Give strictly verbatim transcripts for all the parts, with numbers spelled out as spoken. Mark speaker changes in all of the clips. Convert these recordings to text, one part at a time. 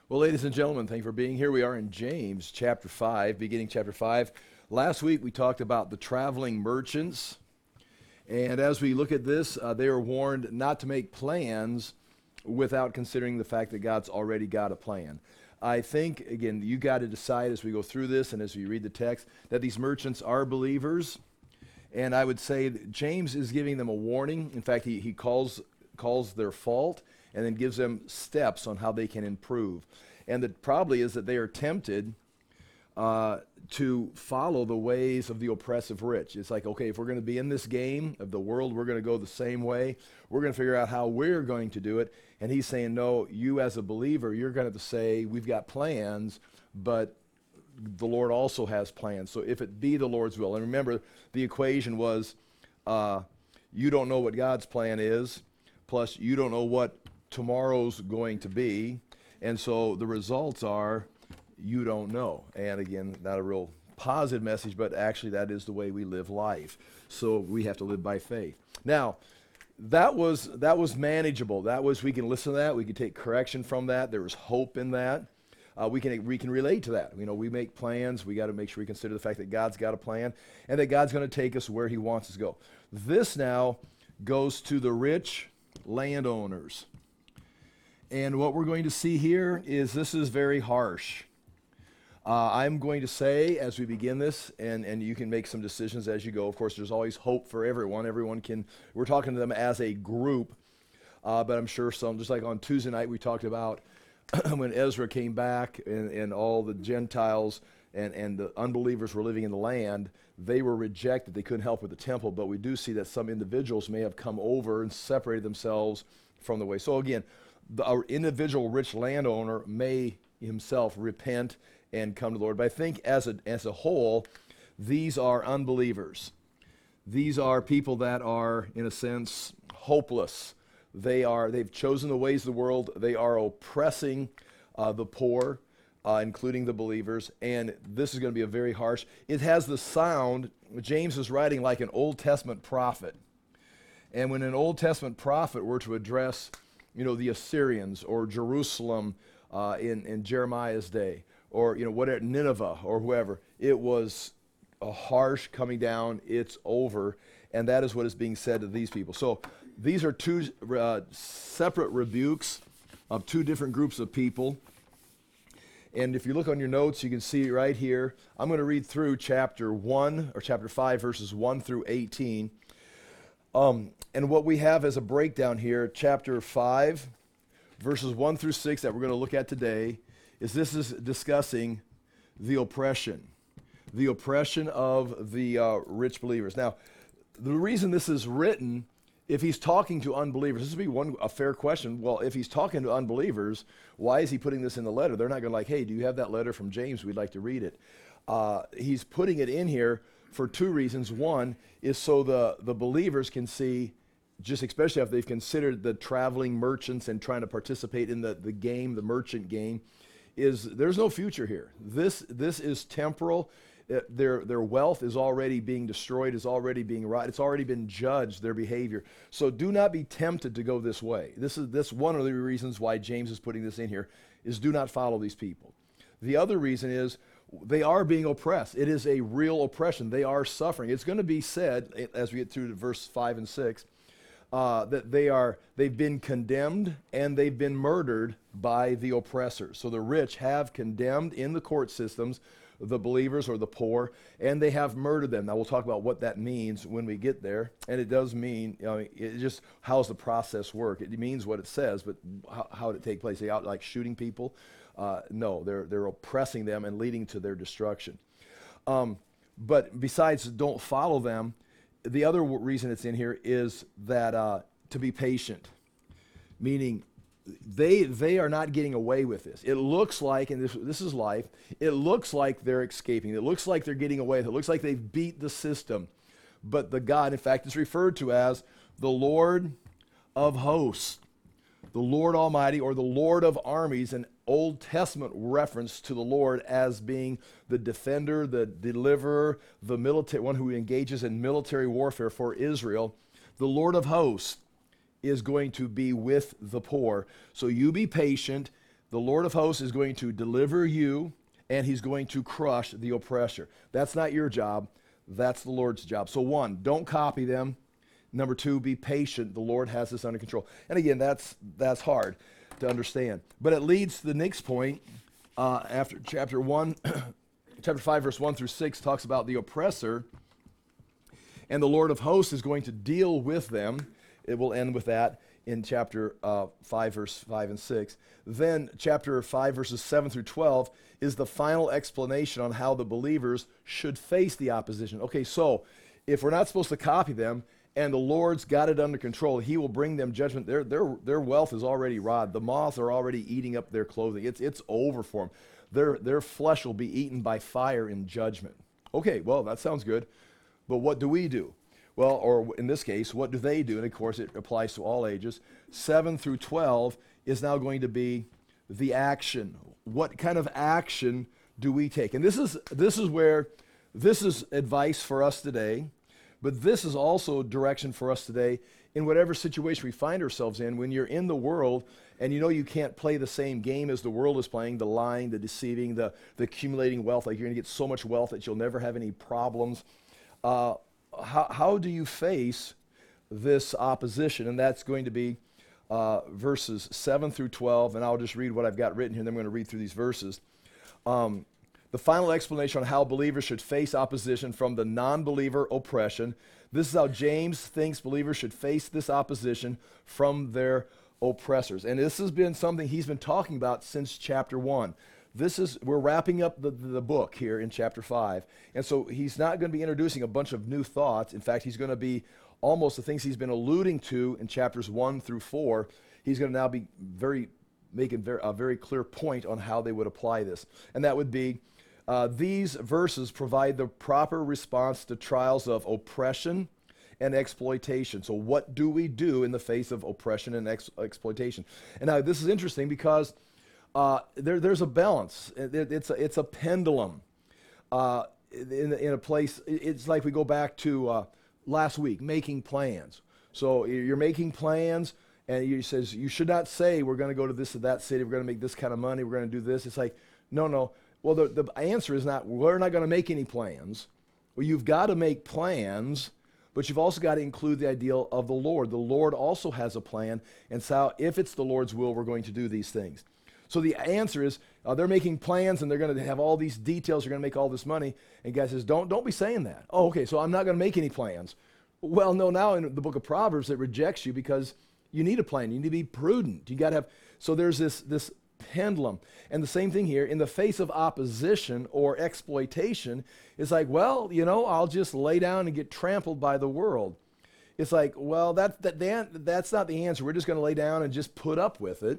Speaker 1: Well, ladies and gentlemen, thank you for being here. We are in James chapter five, beginning chapter five. Last week we talked about the traveling merchants. And as we look at this, uh, they are warned not to make plans without considering the fact that God's already got a plan. I think, again, you got to decide as we go through this and as we read the text that these merchants are believers. And I would say that James is giving them a warning. In fact, he, he calls, calls their fault and then gives them steps on how they can improve. And that probably is that they are tempted uh, to follow the ways of the oppressive rich. It's like, okay, if we're going to be in this game of the world, we're going to go the same way. We're going to figure out how we're going to do it. And he's saying, no, you as a believer, you're going to have to say, we've got plans, but the Lord also has plans. So if it be the Lord's will. And remember, the equation was uh, you don't know what God's plan is, plus you don't know what tomorrow's going to be, and so the results are you don't know. And again, not a real positive message, but actually that is the way we live life. So we have to live by faith. Now, that was that was manageable. That was, we can listen to that, we can take correction from that. There was hope in that. Uh, we can we can relate to that. You know, we make plans. We got to make sure we consider the fact that God's got a plan and that God's going to take us where He wants us to go. This now goes to the rich landowners. And what we're going to see here is this is very harsh. Uh, I'm going to say as we begin this, and, and you can make some decisions as you go. Of course, there's always hope for everyone. Everyone can, we're talking to them as a group, uh, but I'm sure some, just like on Tuesday night we talked about when Ezra came back and, and all the Gentiles and, and the unbelievers were living in the land, they were rejected. They couldn't help with the temple, but we do see that some individuals may have come over and separated themselves from the way. So again, the our individual rich landowner may himself repent and come to the Lord. But I think as a, as a whole, these are unbelievers. These are people that are, in a sense, hopeless. They are, they've chosen the ways of the world. They are oppressing uh, the poor, uh, including the believers. And this is going to be a very harsh. It has the sound, James is writing like an Old Testament prophet. And when an Old Testament prophet were to address, you know, the Assyrians or Jerusalem uh, in, in Jeremiah's day, or, you know, whatever, Nineveh or whoever, it was a harsh coming down, it's over, and that is what is being said to these people. So these are two uh, separate rebukes of two different groups of people. And if you look on your notes, you can see right here, I'm going to read through chapter one, or chapter five, verses one through eighteen. Um, and what we have as a breakdown here, chapter five, verses one through six that we're going to look at today, is this is discussing the oppression, the oppression of the uh, rich believers. Now, the reason this is written, if he's talking to unbelievers, this would be one a fair question. Well, if he's talking to unbelievers, why is he putting this in the letter? They're not going to like, hey, do you have that letter from James? We'd like to read it. Uh, he's putting it in here for two reasons. One is so the, the believers can see, just especially if they've considered the traveling merchants and trying to participate in the, the game, the merchant game, is there's no future here. This this is temporal. Uh, their their wealth is already being destroyed, is already being right. It's already been judged, their behavior. So do not be tempted to go this way. This is this one of the reasons why James is putting this in here, is do not follow these people. The other reason is they are being oppressed. It is a real oppression. They are suffering. It's going to be said, as we get through to verse five and six, uh, that they are, they've been condemned and they've been murdered by the oppressors. So the rich have condemned in the court systems the believers or the poor, and they have murdered them. Now we'll talk about what that means when we get there. And it does mean, you know, it just, how's the process work? It means what it says, but how, how did it take place? They out like shooting people? Uh, no, they're they're oppressing them and leading to their destruction. Um, but besides, don't follow them. The other w- reason it's in here is that uh, to be patient, meaning they they are not getting away with this. It looks like, and this this is life. It looks like they're escaping. It looks like they're getting away. It looks like they've beat the system. But the God, in fact, is referred to as the Lord of hosts, the Lord Almighty, or the Lord of armies, an Old Testament reference to the Lord as being the defender, the deliverer, the military one who engages in military warfare for Israel. The Lord of hosts is going to be with the poor. So you be patient. The Lord of hosts is going to deliver you, and he's going to crush the oppressor. That's not your job. That's the Lord's job. So one, don't copy them. Number two, be patient. The Lord has this under control. And again, that's that's hard to understand. But it leads to the next point. Uh, after chapter one, chapter five, verse one through six talks about the oppressor, and the Lord of hosts is going to deal with them. It will end with that in chapter uh, five, verse five and six. Then chapter five, verses seven through twelve is the final explanation on how the believers should face the opposition. Okay, so if we're not supposed to copy them, and the Lord's got it under control, he will bring them judgment. Their, their, their wealth is already rotted. The moths are already eating up their clothing. It's, it's over for them. Their, their flesh will be eaten by fire in judgment. Okay, well, that sounds good. But what do we do? Well, or in this case, what do they do? And of course, it applies to all ages. seven through twelve is now going to be the action. What kind of action do we take? And this is, this is where, this is advice for us today. But this is also direction for us today in whatever situation we find ourselves in. When you're in the world and you know you can't play the same game as the world is playing, the lying, the deceiving, the, the accumulating wealth, like you're going to get so much wealth that you'll never have any problems. Uh, how, how do you face this opposition? And that's going to be uh, verses seven through twelve. And I'll just read what I've got written here, and then I'm going to read through these verses. Um, The final explanation on how believers should face opposition from the non-believer oppression. This is how James thinks believers should face this opposition from their oppressors. And this has been something he's been talking about since chapter one. This is, we're wrapping up the, the book here in chapter five. And so he's not going to be introducing a bunch of new thoughts. In fact, he's going to be almost the things he's been alluding to in chapters one through four. He's going to now be very, making very, a very clear point on how they would apply this. And that would be, Uh, these verses provide the proper response to trials of oppression and exploitation. So what do we do in the face of oppression and ex- exploitation? And now this is interesting because uh, there, there's a balance. It, it's, a, it's a pendulum. Uh, in, in a place, it's like we go back to uh, last week, making plans. So you're making plans, and he says, you should not say, we're going to go to this or that city, we're going to make this kind of money, we're going to do this. It's like, no, no. Well, the, the answer is not, we're not going to make any plans. Well, you've got to make plans, but you've also got to include the ideal of the Lord. The Lord also has a plan, and so if it's the Lord's will, we're going to do these things. So the answer is, uh, they're making plans, and they're going to have all these details, they're going to make all this money, and God says, don't, don't be saying that. Oh, okay, so I'm not going to make any plans. Well, no, now in the book of Proverbs, it rejects you because you need a plan. You need to be prudent. You got to have, so there's this, this pendulum. And the same thing here, in the face of opposition or exploitation, it's like, well, you know, I'll just lay down and get trampled by the world. It's like, well, that, that, that that's not the answer. We're just going to lay down and just put up with it.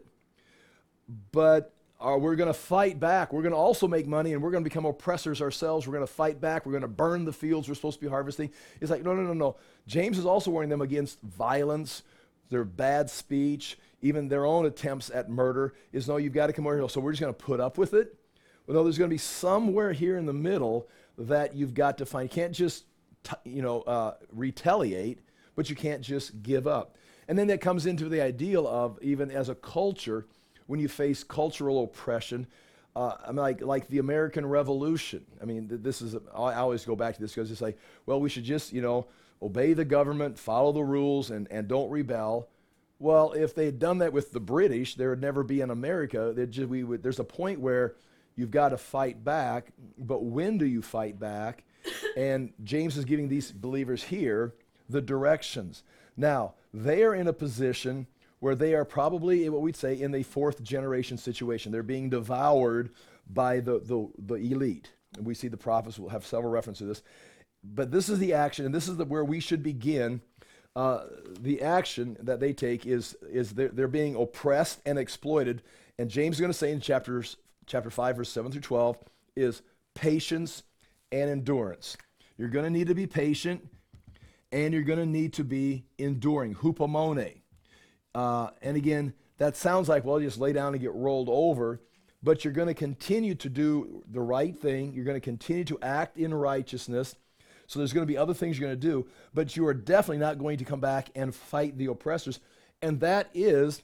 Speaker 1: But uh, we're going to fight back. We're going to also make money, and we're going to become oppressors ourselves. We're going to fight back. We're going to burn the fields we're supposed to be harvesting. It's like, no, no, no, no. James is also warning them against violence, their bad speech, even their own attempts at murder. Is, no, you've got to come over here. So we're just going to put up with it? Well, no, there's going to be somewhere here in the middle that you've got to find. You can't just, t- you know, uh, retaliate, but you can't just give up. And then that comes into the ideal of, even as a culture, when you face cultural oppression, uh, I mean, like, like the American Revolution. I mean, th- this is, a, I always go back to this because it's like, well, we should just, you know, obey the government, follow the rules, and, and don't rebel. Well, if they had done that with the British, there would never be an America. Just, we would, there's a point where you've got to fight back, but when do you fight back? And James is giving these believers here the directions. Now, they are in a position where they are probably, what we'd say, in the fourth generation situation. They're being devoured by the, the, the elite. And we see the prophets will have several references to this. But this is the action, and this is the, where we should begin. Uh, the action that they take is, is they're, they're being oppressed and exploited. And James is going to say in chapters, chapter five, verse seven through twelve, is patience and endurance. You're going to need to be patient, and you're going to need to be enduring, hupomone. Uh, and again, that sounds like, well, just lay down and get rolled over, but you're going to continue to do the right thing. You're going to continue to act in righteousness. So there's going to be other things you're going to do, but you are definitely not going to come back and fight the oppressors. And that is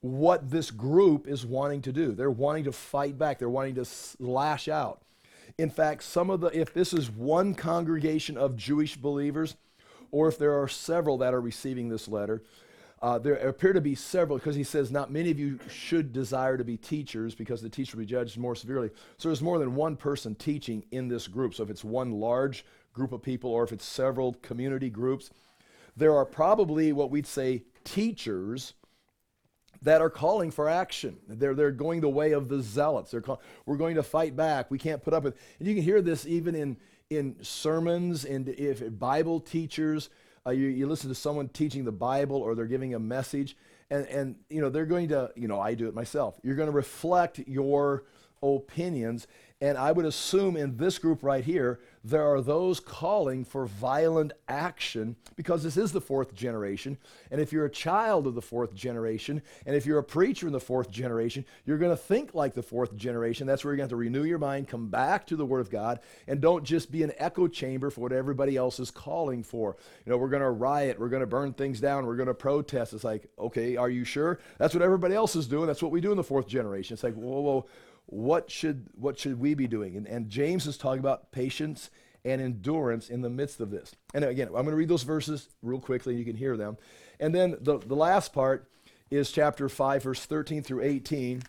Speaker 1: what this group is wanting to do. They're wanting to fight back. They're wanting to lash out. In fact, some of the, if this is one congregation of Jewish believers, or if there are several that are receiving this letter, uh, there appear to be several, because he says, not many of you should desire to be teachers, because the teacher will be judged more severely. So there's more than one person teaching in this group. So if it's one large group of people, or if it's several community groups, there are probably what we'd say teachers that are calling for action. They're, they're going the way of the zealots. They're call, we're going to fight back. We can't put up with, and you can hear this even in, in sermons, and if Bible teachers, uh, you, you listen to someone teaching the Bible, or they're giving a message, and, and you know, they're going to, you know, I do it myself. You're going to reflect your opinions, and I would assume in this group right here, there are those calling for violent action, because this is the fourth generation. And if you're a child of the fourth generation, and if you're a preacher in the fourth generation, you're going to think like the fourth generation. That's where you're going to have to renew your mind, come back to the Word of God, and don't just be an echo chamber for what everybody else is calling for. You know, we're going to riot, we're going to burn things down, we're going to protest. It's like, okay, are you sure? That's what everybody else is doing. That's what we do in the fourth generation. It's like, whoa, whoa. What should what should we be doing? And, and James is talking about patience and endurance in the midst of this. And again, I'm going to read those verses real quickly, and you can hear them. And then the, the last part is chapter five, verse thirteen through eighteen.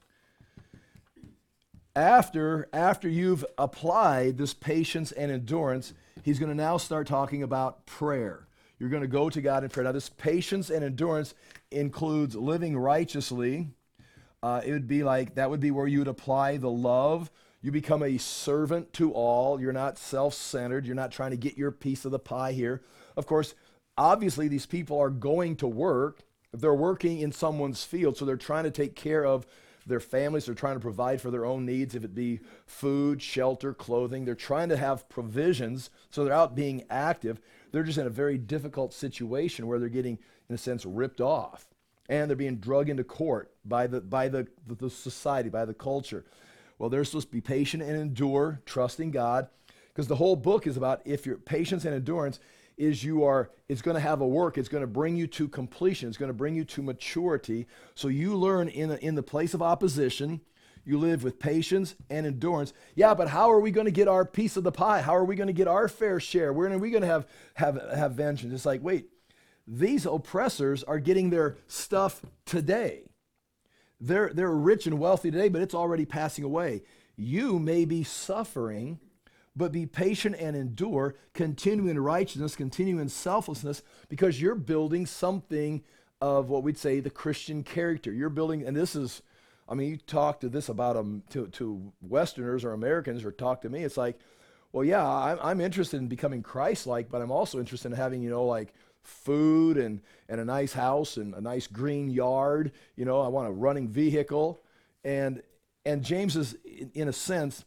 Speaker 1: After, after you've applied this patience and endurance, he's going to now start talking about prayer. You're going to go to God in prayer. Now, this patience and endurance includes living righteously. Uh, it would be like, that would be where you would apply the love. You become a servant to all. You're not self-centered. You're not trying to get your piece of the pie here. Of course, obviously these people are going to work. They're working in someone's field, so they're trying to take care of their families. They're trying to provide for their own needs, if it be food, shelter, clothing. They're trying to have provisions, so they're out being active. They're just in a very difficult situation where they're getting, in a sense, ripped off. And they're being dragged into court by the by the, the society, by the culture. Well, they're supposed to be patient and endure, trusting God, because the whole book is about, if your patience and endurance is you are, it's going to have a work. It's going to bring you to completion. It's going to bring you to maturity. So you learn in, a, in the place of opposition, you live with patience and endurance. Yeah, but how are we going to get our piece of the pie? How are we going to get our fair share? Where are we going to have, have, have vengeance? It's like, wait. These oppressors are getting their stuff today. They're, they're rich and wealthy today, but it's already passing away. You may be suffering, but be patient and endure, continue in righteousness, continue in selflessness, because you're building something of what we'd say the Christian character. You're building, and this is, I mean, you talk to this about them to, to Westerners or Americans, or talk to me, it's like, well, yeah, I'm, I'm interested in becoming Christ-like, but I'm also interested in having, you know, like, food and, and a nice house and a nice green yard. You know, I want a running vehicle. And and James is, in, in a sense,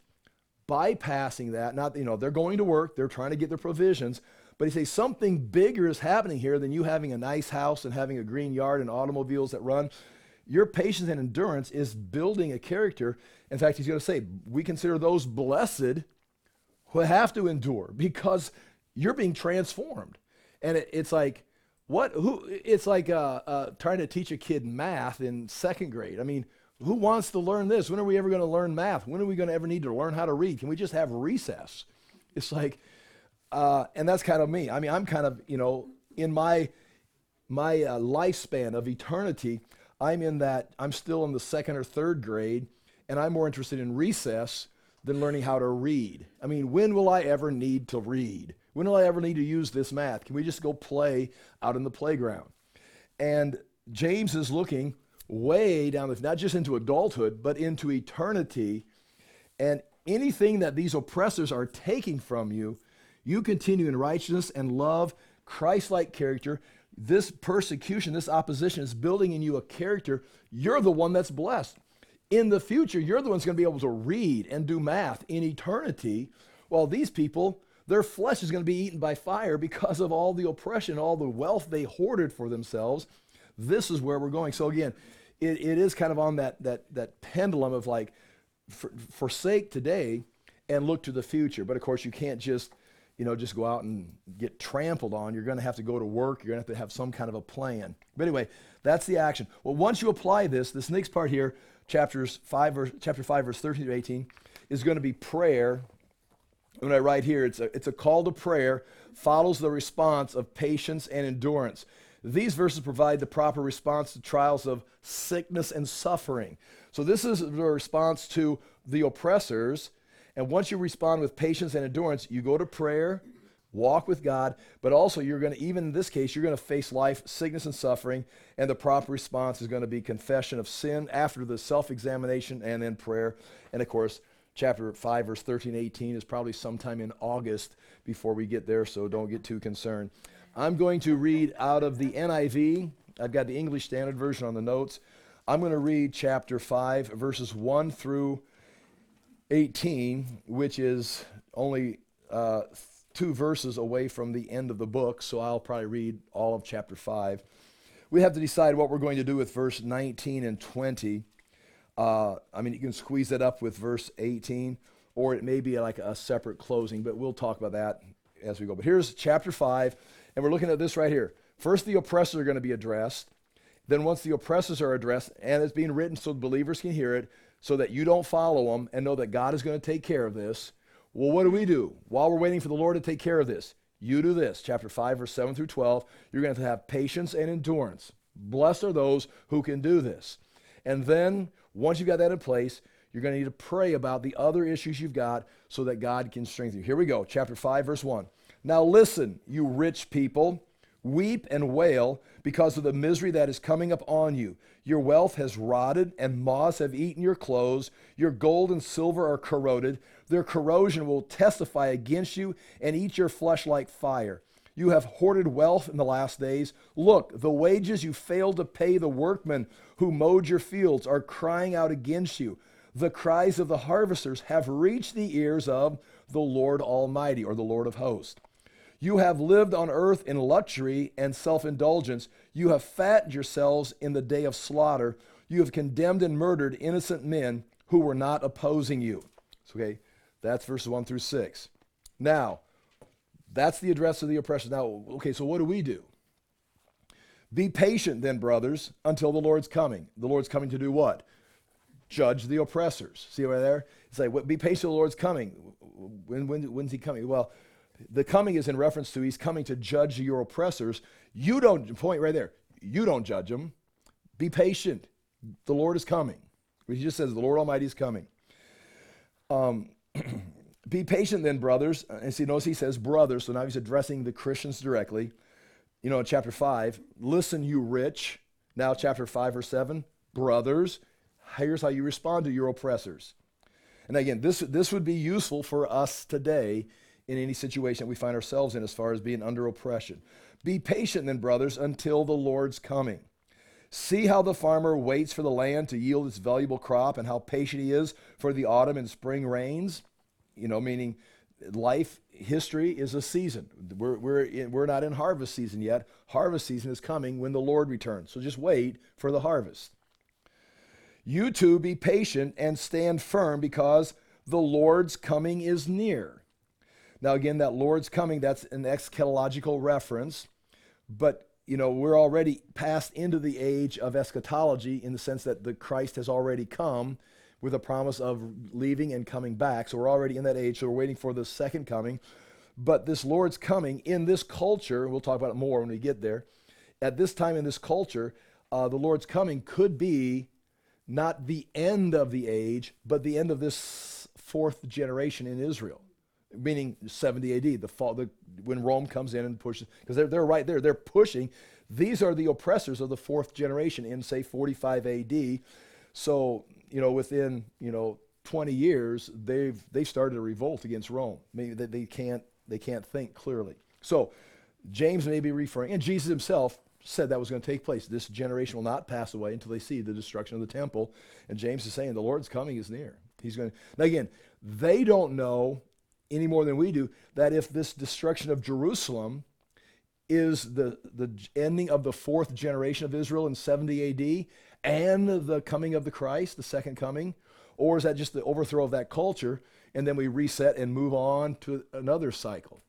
Speaker 1: bypassing that. Not, you know, they're going to work. They're trying to get their provisions. But he says something bigger is happening here than you having a nice house and having a green yard and automobiles that run. Your patience and endurance is building a character. In fact, he's going to say, we consider those blessed who have to endure, because you're being transformed. And it, it's like, what? Who? It's like uh, uh, trying to teach a kid math in second grade. I mean, who wants to learn this? When are we ever going to learn math? When are we going to ever need to learn how to read? Can we just have recess? It's like, uh, and that's kind of me. I mean, I'm kind of, you know, in my my uh, lifespan of eternity, I'm in that. I'm still in the second or third grade, and I'm more interested in recess than learning how to read. I mean, when will I ever need to read? When will I ever need to use this math? Can we just go play out in the playground? And James is looking way down, the, not just into adulthood, but into eternity. And anything that these oppressors are taking from you, you continue in righteousness and love, Christ-like character. This persecution, this opposition is building in you a character. You're the one that's blessed. In the future, you're the one that's going to be able to read and do math in eternity, while these people, their flesh is going to be eaten by fire because of all the oppression, all the wealth they hoarded for themselves. This is where we're going. So again, it, it is kind of on that, that, that pendulum of like, for, forsake today and look to the future. But of course, you can't just, you know, just go out and get trampled on. You're going to have to go to work. You're going to have to have some kind of a plan. But anyway, that's the action. Well, once you apply this, this next part here, chapters five, verse, chapter five, verse thirteen to eighteen, is going to be prayer. When I write here, it's a, it's a call to prayer, follows the response of patience and endurance. These verses provide the proper response to trials of sickness and suffering. So this is the response to the oppressors. And once you respond with patience and endurance, you go to prayer, walk with God, but also you're going to, even in this case, you're going to face life, sickness, and suffering, and the proper response is going to be confession of sin after the self-examination and then prayer. And of course, chapter five, verse thirteen, eighteen is probably sometime in August before we get there, so don't get too concerned. I'm going to read out of the N I V. I've got the English Standard Version on the notes. I'm going to read chapter five, verses one through eighteen, which is only uh, two verses away from the end of the book, so I'll probably read all of chapter five. We have to decide what we're going to do with verse nineteen and twenty. Uh, I mean, you can squeeze it up with verse eighteen, or it may be like a separate closing, but we'll talk about that as we go. But here's chapter five, and we're looking at this right here. First, the oppressors are going to be addressed. Then once the oppressors are addressed, and it's being written so believers can hear it, so that you don't follow them and know that God is going to take care of this. Well, what do we do? While we're waiting for the Lord to take care of this, you do this. Chapter five, verse seven through twelve, you're going to have to have patience and endurance. Blessed are those who can do this. And then, once you've got that in place, you're going to need to pray about the other issues you've got so that God can strengthen you. Here we go, chapter five, verse one. Now listen, you rich people, weep and wail because of the misery that is coming up on you. Your wealth has rotted, and moths have eaten your clothes. Your gold and silver are corroded. Their corrosion will testify against you and eat your flesh like fire. You have hoarded wealth in the last days. Look, the wages you failed to pay the workmen who mowed your fields are crying out against you. The cries of the harvesters have reached the ears of the Lord Almighty, or the Lord of hosts. You have lived on earth in luxury and self-indulgence. You have fattened yourselves in the day of slaughter. You have condemned and murdered innocent men who were not opposing you. So, okay, that's verses one through six. Now, that's the address of the oppressors. Now, okay, so what do we do? Be patient then, brothers, until the Lord's coming. The Lord's coming to do what? Judge the oppressors. See right there? It's like, what, be patient till the Lord's coming. When, when, when's he coming? Well, the coming is in reference to he's coming to judge your oppressors. You don't, point right there, you don't judge them. Be patient. The Lord is coming. He just says the Lord Almighty is coming. Um, be patient then, brothers. And see, notice he says brothers, so now he's addressing the Christians directly. You know, in chapter five, listen, you rich. Now, chapter five, verse seven, brothers, here's how you respond to your oppressors. And again, this, this would be useful for us today in any situation we find ourselves in as far as being under oppression. Be patient then, brothers, until the Lord's coming. See how the farmer waits for the land to yield its valuable crop, and how patient he is for the autumn and spring rains. You know, meaning life, history is a season. We're, we're, in, we're not in harvest season yet. Harvest season is coming when the Lord returns. So just wait for the harvest. You too be patient and stand firm, because the Lord's coming is near. Now again, that Lord's coming, that's an eschatological reference, but you know, we're already passed into the age of eschatology in the sense that the Christ has already come with a promise of leaving and coming back. So we're already in that age, so we're waiting for the second coming. But this Lord's coming in this culture, we'll talk about it more when we get there, at this time in this culture, uh, the Lord's coming could be not the end of the age, but the end of this fourth generation in Israel, meaning seventy A D, the fall, the, when Rome comes in and pushes, because they're, they're right there, they're pushing. These are the oppressors of the fourth generation in, say, forty-five A D. So, you know, within, you know, twenty years, they've they've started a revolt against Rome. Maybe they, they can't they can't think clearly. So James may be referring, and Jesus himself said that was going to take place. This generation will not pass away until they see the destruction of the temple. And James is saying the Lord's coming is near. He's going to, now again, they don't know any more than we do that if this destruction of Jerusalem is the, the ending of the fourth generation of Israel in seventy A D and the coming of the Christ, the second coming, or is that just the overthrow of that culture and then we reset and move on to another cycle?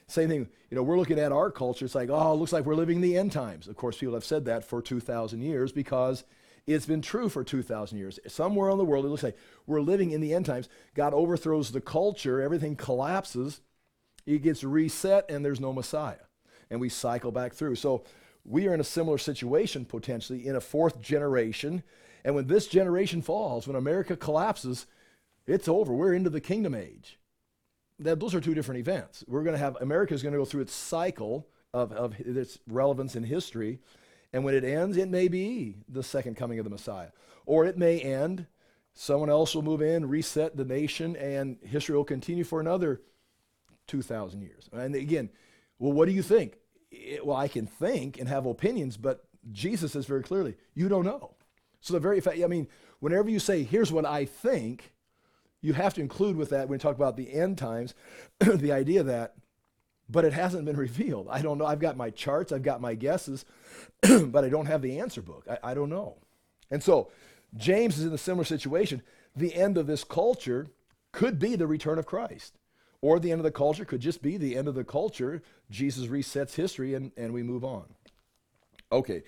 Speaker 1: Same thing, you know, we're looking at our culture. It's like, oh, it looks like we're living in the end times. Of course, people have said that for two thousand years because it's been true for two thousand years. Somewhere in the world, it looks like we're living in the end times. God overthrows the culture. Everything collapses. It gets reset, and there's no Messiah. And we cycle back through. So we are in a similar situation, potentially, in a fourth generation. And when this generation falls, when America collapses, it's over. We're into the kingdom age. That, those are two different events. We're going to have, America is going to go through its cycle of, of its relevance in history. And when it ends, it may be the second coming of the Messiah. Or it may end, someone else will move in, reset the nation, and history will continue for another two thousand years. And again, well, what do you think? It, well, I can think and have opinions, but Jesus says very clearly, you don't know. So the very fact, I mean, whenever you say, here's what I think, you have to include with that, when we talk about the end times, the idea that, but it hasn't been revealed. I don't know. I've got my charts, I've got my guesses, but I don't have the answer book. I, I don't know. And so James is in a similar situation. The end of this culture could be the return of Christ, or the end of the culture could just be the end of the culture. Jesus resets history and, and we move on. Okay.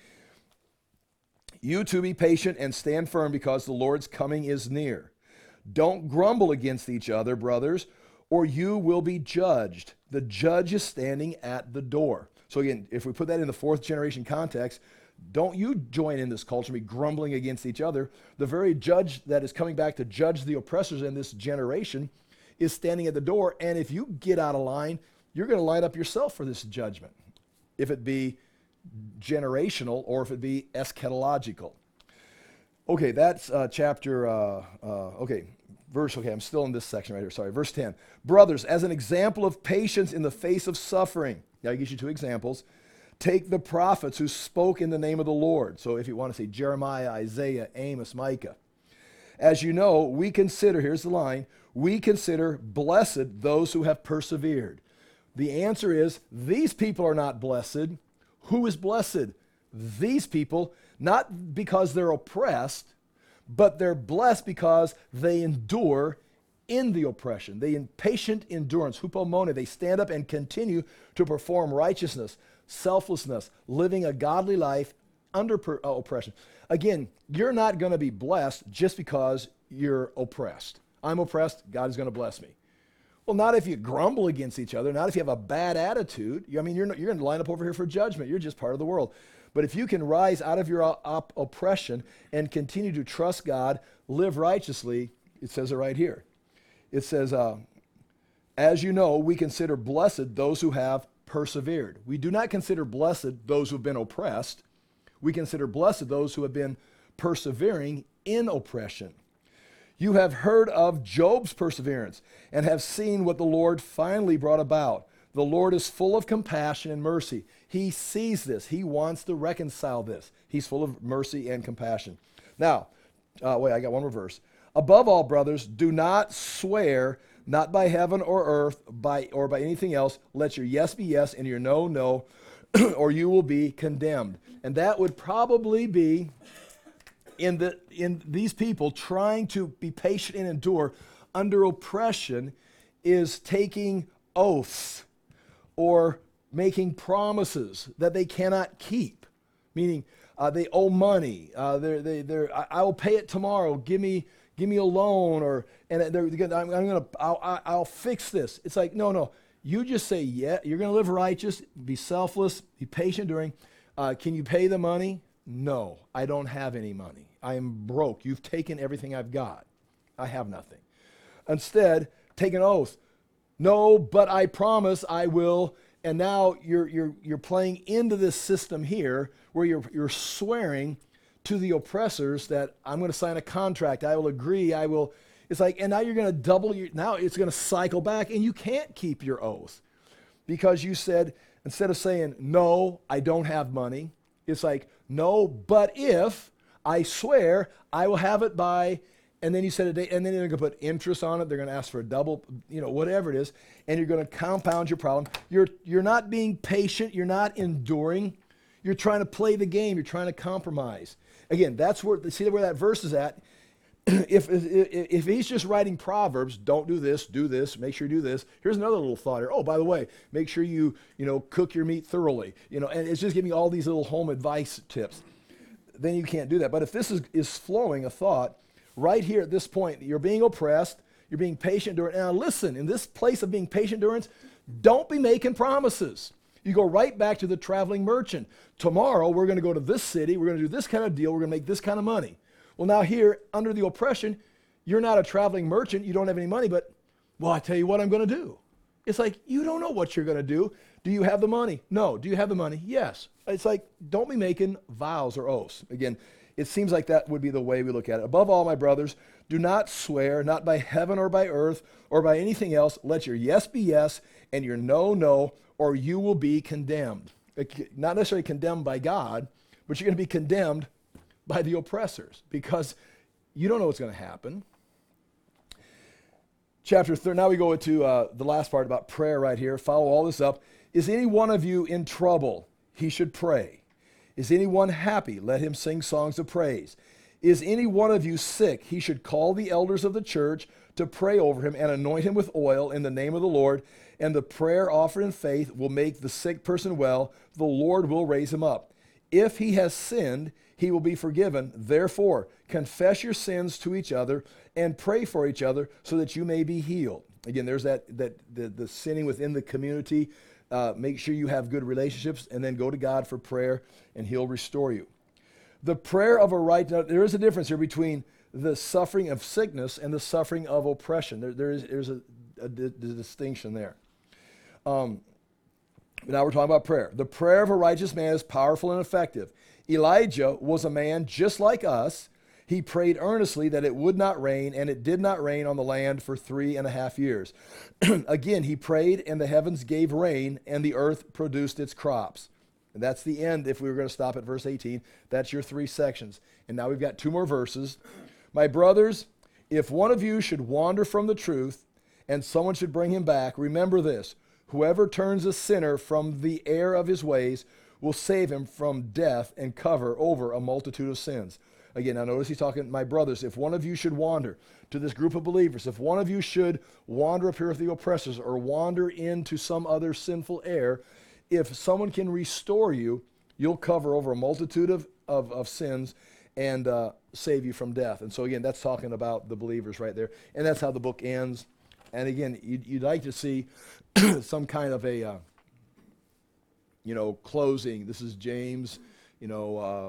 Speaker 1: You too be patient and stand firm because the Lord's coming is near. Don't grumble against each other, brothers, or you will be judged. The judge is standing at the door. So again, if we put that in the fourth generation context, don't you join in this culture, be grumbling against each other. The very judge that is coming back to judge the oppressors in this generation is standing at the door. And if you get out of line, you're going to line up yourself for this judgment, if it be generational or if it be eschatological. Okay, that's uh, chapter, uh, uh, okay, verse, okay, I'm still in this section right here, sorry, verse ten. Brothers, as an example of patience in the face of suffering, now he gives you two examples, take the prophets who spoke in the name of the Lord. So if you want to say Jeremiah, Isaiah, Amos, Micah. As you know, we consider, here's the line, we consider blessed those who have persevered. The answer is, these people are not blessed. Who is blessed? These people, not because they're oppressed, but they're blessed because they endure in the oppression. They in patient endurance, hupomone, they stand up and continue to perform righteousness, selflessness, living a godly life under per, uh, oppression. Again, you're not going to be blessed just because you're oppressed. I'm oppressed, God is going to bless me. Well, not if you grumble against each other, not if you have a bad attitude. I mean, you're, not, you're going to line up over here for judgment. You're just part of the world. But if you can rise out of your op- oppression and continue to trust God, live righteously, it says it right here. It says, uh, as you know, we consider blessed those who have persevered. We do not consider blessed those who have been oppressed. We consider blessed those who have been persevering in oppression. You have heard of Job's perseverance and have seen what the Lord finally brought about. The Lord is full of compassion and mercy. He sees this. He wants to reconcile this. He's full of mercy and compassion. Now, uh, wait, I got one more verse. Above all, brothers, do not swear, not by heaven or earth, by or by anything else. Let your yes be yes and your no, no, or you will be condemned. And that would probably be in the in these people trying to be patient and endure under oppression is taking oaths or making promises that they cannot keep, meaning uh, they owe money. Uh, they're, they, they're, I, I will pay it tomorrow. Give me, give me a loan, or and they're, they're, I'm, I'm gonna, I'll, I'll fix this. It's like no, no. You just say yeah. You're gonna live righteous, be selfless, be patient during. Uh, can you pay the money? No, I don't have any money. I am broke. You've taken everything I've got. I have nothing. Instead, take an oath. No, but I promise I will. And now you're you're you're playing into this system here where you're you're swearing to the oppressors that I'm going to sign a contract. I will agree. I will. It's like, and now you're going to double your, now it's going to cycle back and you can't keep your oath because you said, instead of saying, no, I don't have money, it's like, no, but if I swear I will have it by, and then you set a date, and then they're going to put interest on it. They're going to ask for a double, you know, whatever it is, and you're going to compound your problem. You're you're not being patient. You're not enduring. You're trying to play the game. You're trying to compromise. Again, that's where, see where that verse is at. if, if if he's just writing Proverbs, don't do this, do this, make sure you do this. Here's another little thought here. Oh, by the way, make sure you you know cook your meat thoroughly. You know, and it's just giving you all these little home advice tips. Then you can't do that. But if this is is flowing a thought right here at this point, you're being oppressed, you're being patient endurance. Now listen, in this place of being patient endurance, don't be making promises. You go right back to the traveling merchant. Tomorrow we're going to go to this city. We're going to do this kind of deal. We're going to make this kind of money. Well, now here, under the oppression, you're not a traveling merchant. You don't have any money, but, well, I tell you what I'm going to do. It's like, you don't know what you're going to do. Do you have the money? No. Do you have the money? Yes. It's like, don't be making vows or oaths. Again, it seems like that would be the way we look at it. Above all, my brothers, do not swear, not by heaven or by earth or by anything else. Let your yes be yes and your no, no, or you will be condemned. Not necessarily condemned by God, but you're going to be condemned by the oppressors, because you don't know what's going to happen. Chapter three, now we go into uh, the last part about prayer right here. Follow all this up. Is any one of you in trouble? He should pray. Is anyone happy? Let him sing songs of praise. Is any one of you sick? He should call the elders of the church to pray over him and anoint him with oil in the name of the Lord. And the prayer offered in faith will make the sick person well. The Lord will raise him up. If he has sinned, he will be forgiven. Therefore, confess your sins to each other and pray for each other so that you may be healed. Again, there's that, that the, the sinning within the community. Uh, make sure you have good relationships, and then go to God for prayer, and he'll restore you. The prayer of a right, now, there is a difference here between the suffering of sickness and the suffering of oppression. There, there is there's a, a, a distinction there. Um, now we're talking about prayer. The prayer of a righteous man is powerful and effective. Elijah was a man just like us. He prayed earnestly that it would not rain, and it did not rain on the land for three and a half years. Again, he prayed, and the heavens gave rain, and the earth produced its crops. And that's the end. If we were going to stop at verse eighteen, that's your three sections. And now we've got two more verses. My brothers, if one of you should wander from the truth, and someone should bring him back, remember this: whoever turns a sinner from the error of his ways will save him from death and cover over a multitude of sins. Again, now notice he's talking, my brothers, if one of you should wander to this group of believers, if one of you should wander up here with the oppressors or wander into some other sinful error, if someone can restore you, you'll cover over a multitude of, of, of sins and uh, save you from death. And so again, that's talking about the believers right there. And that's how the book ends. And again, you'd, you'd like to see some kind of a, uh, you know, closing. This is James, you know, uh,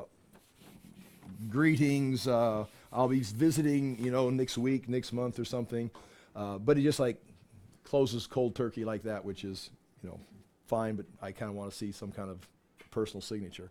Speaker 1: greetings. Uh, I'll be visiting, you know, next week, next month or something. Uh, but he just like closes cold turkey like that, which is, you know, fine, but I kind of want to see some kind of personal signature.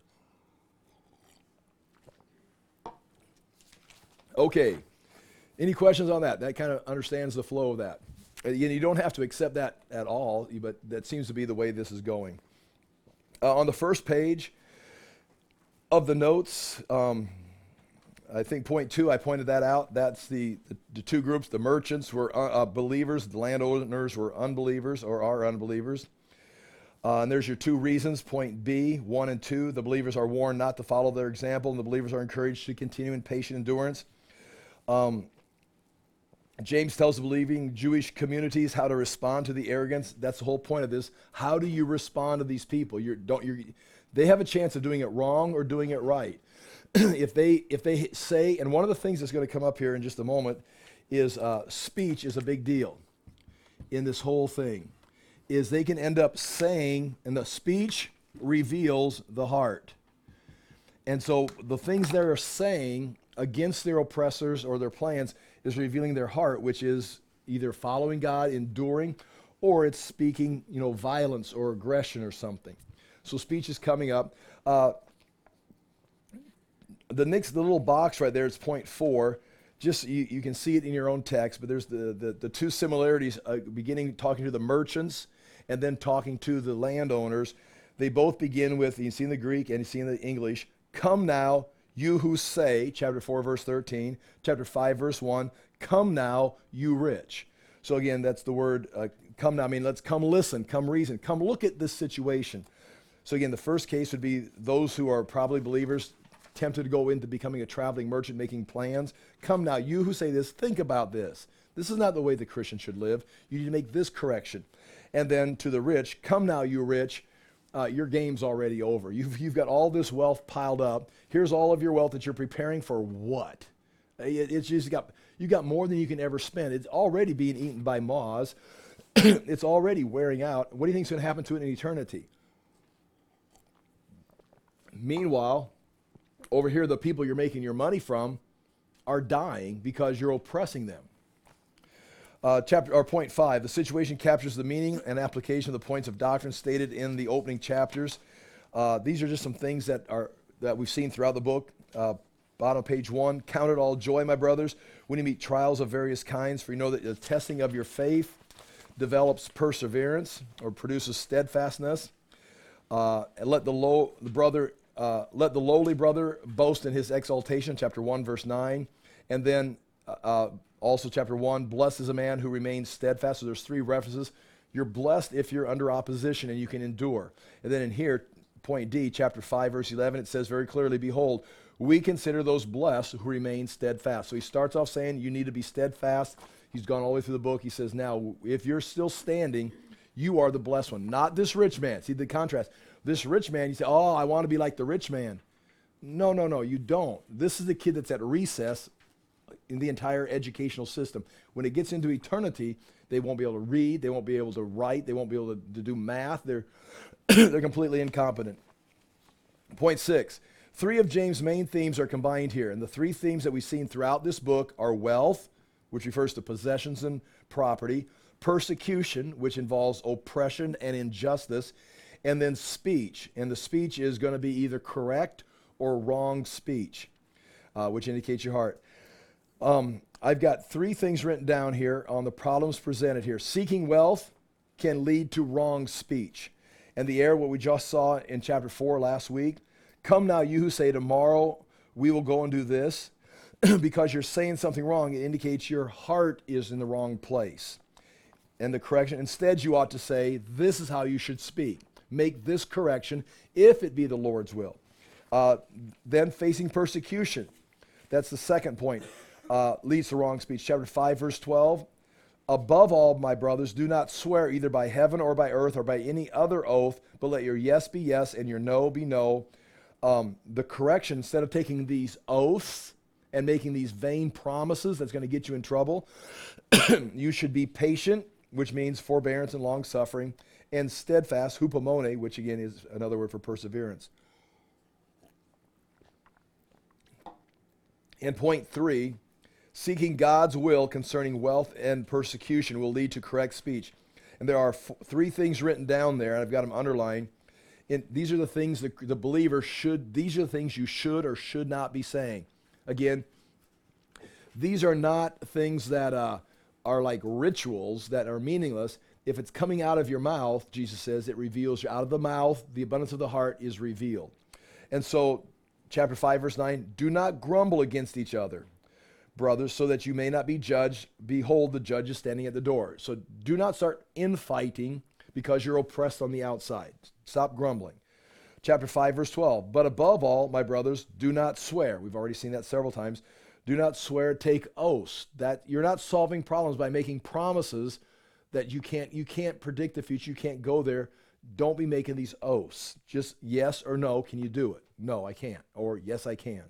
Speaker 1: Okay. Any questions on that? That kind of understands the flow of that. Again, you don't have to accept that at all, but that seems to be the way this is going. Uh, on the first page of the notes, um, I think point two, I pointed that out. That's the, the, the two groups. The merchants were uh, uh, believers. The landowners were unbelievers or are unbelievers. Uh, and there's your two reasons. Point B, one and two. The believers are warned not to follow their example, and the believers are encouraged to continue in patient endurance. Um, James tells the believing Jewish communities how to respond to the arrogance. That's the whole point of this. How do you respond to these people? You're, don't, you're, they have a chance of doing it wrong or doing it right. if they if they say, and one of the things that's going to come up here in just a moment is uh, speech is a big deal in this whole thing. Is they can end up saying, and the speech reveals the heart. And so the things they're saying against their oppressors or their plans is revealing their heart, which is either following God, enduring, or it's speaking, you know, violence or aggression or something. So speech is coming up. Uh, the next, the little box right there is point four. Just you, you can see it in your own text, but there's the the, the two similarities, uh, beginning talking to the merchants and then talking to the landowners. They both begin with, you see in the Greek and you see in the English, come now, you who say, chapter four, verse thirteen, chapter five, verse one, come now, you rich. So again, that's the word, uh, come now, I mean, let's come listen, come reason, come look at this situation. So again, the first case would be those who are probably believers tempted to go into becoming a traveling merchant, making plans. Come now, you who say this, think about this. This is not the way the Christian should live. You need to make this correction. And then to the rich, come now, you rich. Uh, your game's already over. You've, you've got all this wealth piled up. Here's all of your wealth that you're preparing for what? It, it's just got, you got more than you can ever spend. It's already being eaten by moths. It's already wearing out. What do you think is going to happen to it in eternity? Meanwhile, over here, the people you're making your money from are dying because you're oppressing them. Uh, chapter or point five, the situation captures the meaning and application of the points of doctrine stated in the opening chapters. Uh, these are just some things that are that we've seen throughout the book. Uh, bottom of page one, count it all joy, my brothers, when you meet trials of various kinds, for you know that the testing of your faith develops perseverance or produces steadfastness. Uh, and let the low the brother uh, let the lowly brother boast in his exaltation, chapter one, verse nine, and then. Uh, Also, chapter one, blessed is a man who remains steadfast. So there's three references. You're blessed if you're under opposition and you can endure. And then in here, point D, chapter five, verse eleven, it says very clearly, behold, we consider those blessed who remain steadfast. So he starts off saying you need to be steadfast. He's gone all the way through the book. He says, now, if you're still standing, you are the blessed one, not this rich man. See the contrast. This rich man, you say, oh, I want to be like the rich man. No, no, no, you don't. This is the kid that's at recess in the entire educational system. When it gets into eternity, they won't be able to read, they won't be able to write, they won't be able to, to do math. They're, they're completely incompetent. Point six, three of James' main themes are combined here. And the three themes that we've seen throughout this book are wealth, which refers to possessions and property, persecution, which involves oppression and injustice, and then speech. And the speech is going to be either correct or wrong speech, uh, which indicates your heart. Um, I've got three things written down here on the problems presented here. Seeking wealth can lead to wrong speech. And the error, what we just saw in chapter four last week, come now you who say tomorrow we will go and do this, because you're saying something wrong, it indicates your heart is in the wrong place. And the correction, instead you ought to say, this is how you should speak. Make this correction if it be the Lord's will. Uh, then facing persecution. That's the second point. Uh, leads to wrong speech. Chapter five, verse twelve. Above all, my brothers, do not swear either by heaven or by earth or by any other oath, but let your yes be yes and your no be no. Um, the correction, instead of taking these oaths and making these vain promises that's going to get you in trouble, you should be patient, which means forbearance and long suffering, and steadfast, hupomone, which again is another word for perseverance. And point three, seeking God's will concerning wealth and persecution will lead to correct speech. And there are f- three things written down there, and I've got them underlined. And these are the things that the believer should, these are the things you should or should not be saying. Again, these are not things that uh, are like rituals that are meaningless. If it's coming out of your mouth, Jesus says, it reveals you. Out of the mouth, the abundance of the heart is revealed. And so, chapter five, verse nine, do not grumble against each other, brothers, so that you may not be judged. Behold, the judge is standing at the door. So do not start infighting because you're oppressed on the outside. Stop grumbling. Chapter five, verse twelve, but above all, my brothers, do not swear. We've already seen that several times. Do not swear, take oaths. That you're not solving problems by making promises that you can't, you can't predict the future. You can't go there. Don't be making these oaths. Just yes or no, can you do it? No, I can't. Or yes, I can.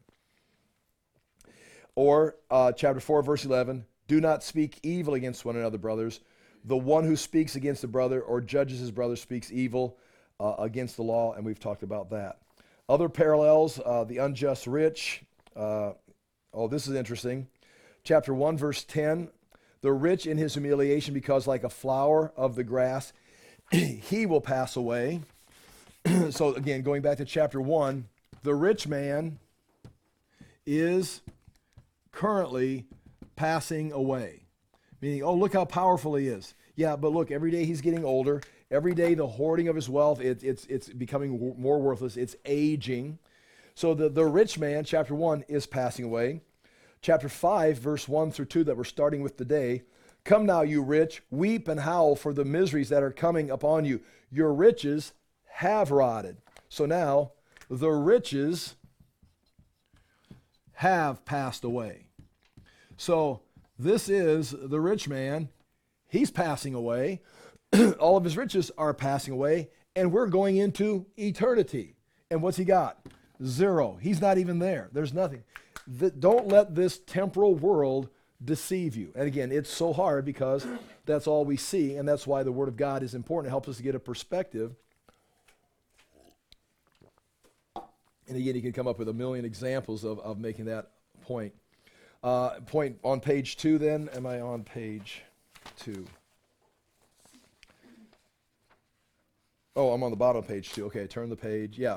Speaker 1: Or uh, chapter four, verse eleven, do not speak evil against one another, brothers. The one who speaks against a brother or judges his brother speaks evil uh, against the law, and we've talked about that. Other parallels, uh, the unjust rich. Uh, oh, this is interesting. Chapter one, verse ten, the rich in his humiliation, because like a flower of the grass, he will pass away. So again, going back to chapter one, the rich man is currently passing away. Meaning, oh, look how powerful he is. Yeah, but look, every day he's getting older. Every day the hoarding of his wealth, it, it's, it's becoming w- more worthless. It's aging. So the, the rich man, chapter one, is passing away. Chapter five, verse one through two that we're starting with today. Come now, you rich, weep and howl for the miseries that are coming upon you. Your riches have rotted. So now, the riches have passed away. So this is the rich man. He's passing away. All of his riches are passing away, and we're going into eternity. And what's he got? Zero. He's not even there. There's nothing. The, don't let this temporal world deceive you. And again, it's so hard because that's all we see, and that's why the Word of God is important. It helps us to get a perspective. And again, you can come up with a million examples of, of making that point. Uh, point on page two then. Am I on page two? Oh, I'm on the bottom of page two. Okay, turn the page. Yeah.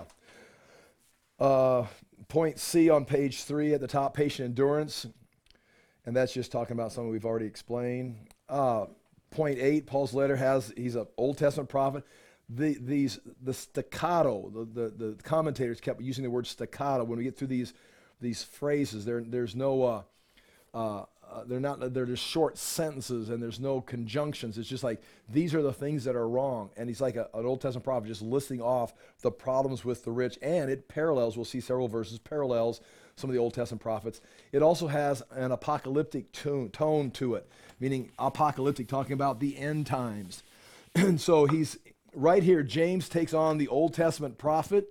Speaker 1: Uh, point C on page three at the top, patient endurance. And that's just talking about something we've already explained. Uh, point eight, Paul's letter has, he's an Old Testament prophet. The, these, the staccato, the, the, the commentators kept using the word staccato. When we get through these, these phrases, there, there's no, uh, uh, uh, they're not, they're just short sentences and there's no conjunctions. It's just like, these are the things that are wrong. And he's like a, an Old Testament prophet just listing off the problems with the rich. And it parallels, we'll see several verses, parallels some of the Old Testament prophets. It also has an apocalyptic tone, tone to it, meaning apocalyptic, talking about the end times. And so he's, right here, James takes on the Old Testament prophet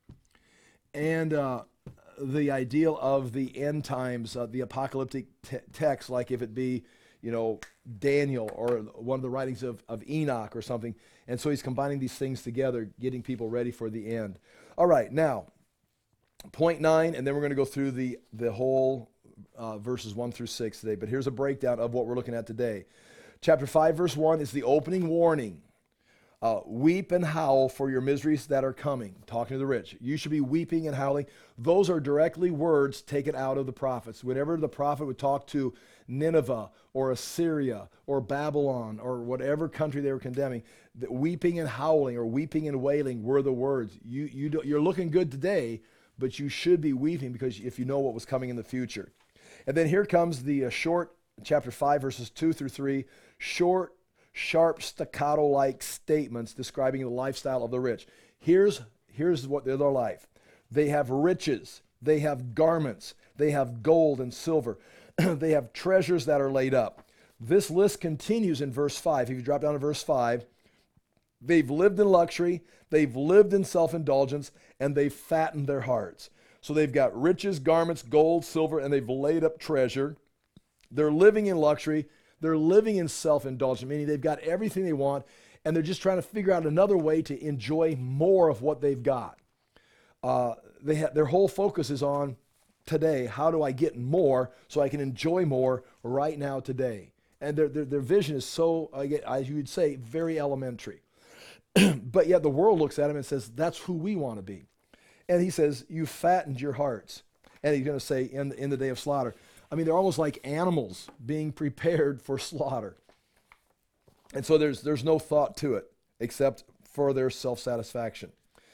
Speaker 1: and uh, the ideal of the end times, uh, the apocalyptic te- text, like if it be, you know, Daniel or one of the writings of, of Enoch or something. And so he's combining these things together, getting people ready for the end. All right, now, point nine, and then we're going to go through the, the whole uh, verses one through six today. But here's a breakdown of what we're looking at today. Chapter five, verse one is the opening warning. Uh, weep and howl for your miseries that are coming. Talking to the rich. You should be weeping and howling. Those are directly words taken out of the prophets. Whenever the prophet would talk to Nineveh or Assyria or Babylon or whatever country they were condemning, the weeping and howling or weeping and wailing were the words. You, you do, you're looking good today, but you should be weeping because if you know what was coming in the future. And then here comes the uh, short, chapter five, verses two through three, short, sharp staccato-like statements describing the lifestyle of the rich. Here's, here's what they're their life. They have riches. They have garments. They have gold and silver. They have treasures that are laid up. This list continues in verse five. If you drop down to verse five, they've lived in luxury, they've lived in self-indulgence, and they've fattened their hearts. So they've got riches, garments, gold, silver, and they've laid up treasure. They're living in luxury. They're living in self-indulgence, meaning they've got everything they want, and they're just trying to figure out another way to enjoy more of what they've got. Uh, they ha- their whole focus is on today. How do I get more so I can enjoy more right now today? And their, their, their vision is so, as you would say, very elementary. But yet the world looks at him and says, that's who we want to be. And he says, you fattened your hearts. And he's going to say, in, in the day of slaughter. I mean, they're almost like animals being prepared for slaughter. And so there's there's no thought to it except for their self-satisfaction.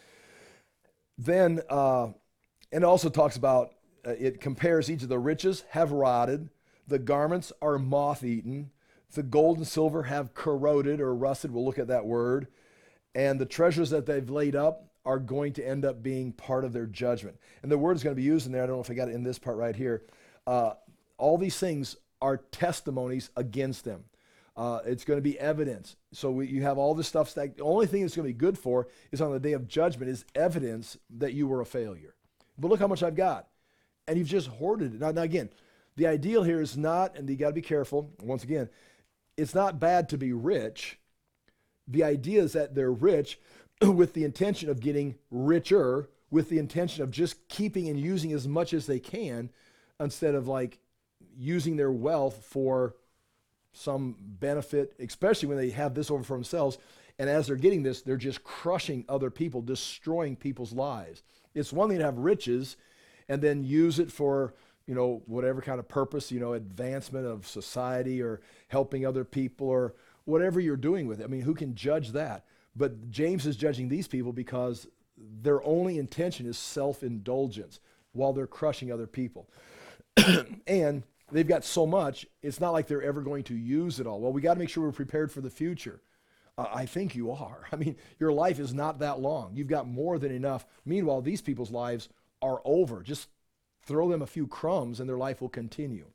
Speaker 1: Then, uh, and it also talks about, uh, it compares each of the riches have rotted, the garments are moth-eaten, the gold and silver have corroded or rusted, we'll look at that word, and the treasures that they've laid up are going to end up being part of their judgment. And the word is going to be used in there, I don't know if I got it in this part right here. Uh, all these things are testimonies against them. Uh, it's going to be evidence. So we, you have all this stuff. That, the only thing it's going to be good for is on the day of judgment is evidence that you were a failure. But look how much I've got. And you've just hoarded it. Now, now again, the ideal here is not, and you got to be careful, once again, it's not bad to be rich. The idea is that they're rich with the intention of getting richer, with the intention of just keeping and using as much as they can, instead of like using their wealth for some benefit, especially when they have this over for themselves. And as they're getting this, they're just crushing other people, destroying people's lives. It's one thing to have riches and then use it for, you know, whatever kind of purpose, you know, advancement of society or helping other people or whatever you're doing with it. I mean, who can judge that? But James is judging these people because their only intention is self-indulgence while they're crushing other people. And they've got so much, it's not like they're ever going to use it all. Well, we got to make sure we're prepared for the future. Uh, I think you are. I mean, your life is not that long. You've got more than enough. Meanwhile, these people's lives are over. Just throw them a few crumbs and their life will continue.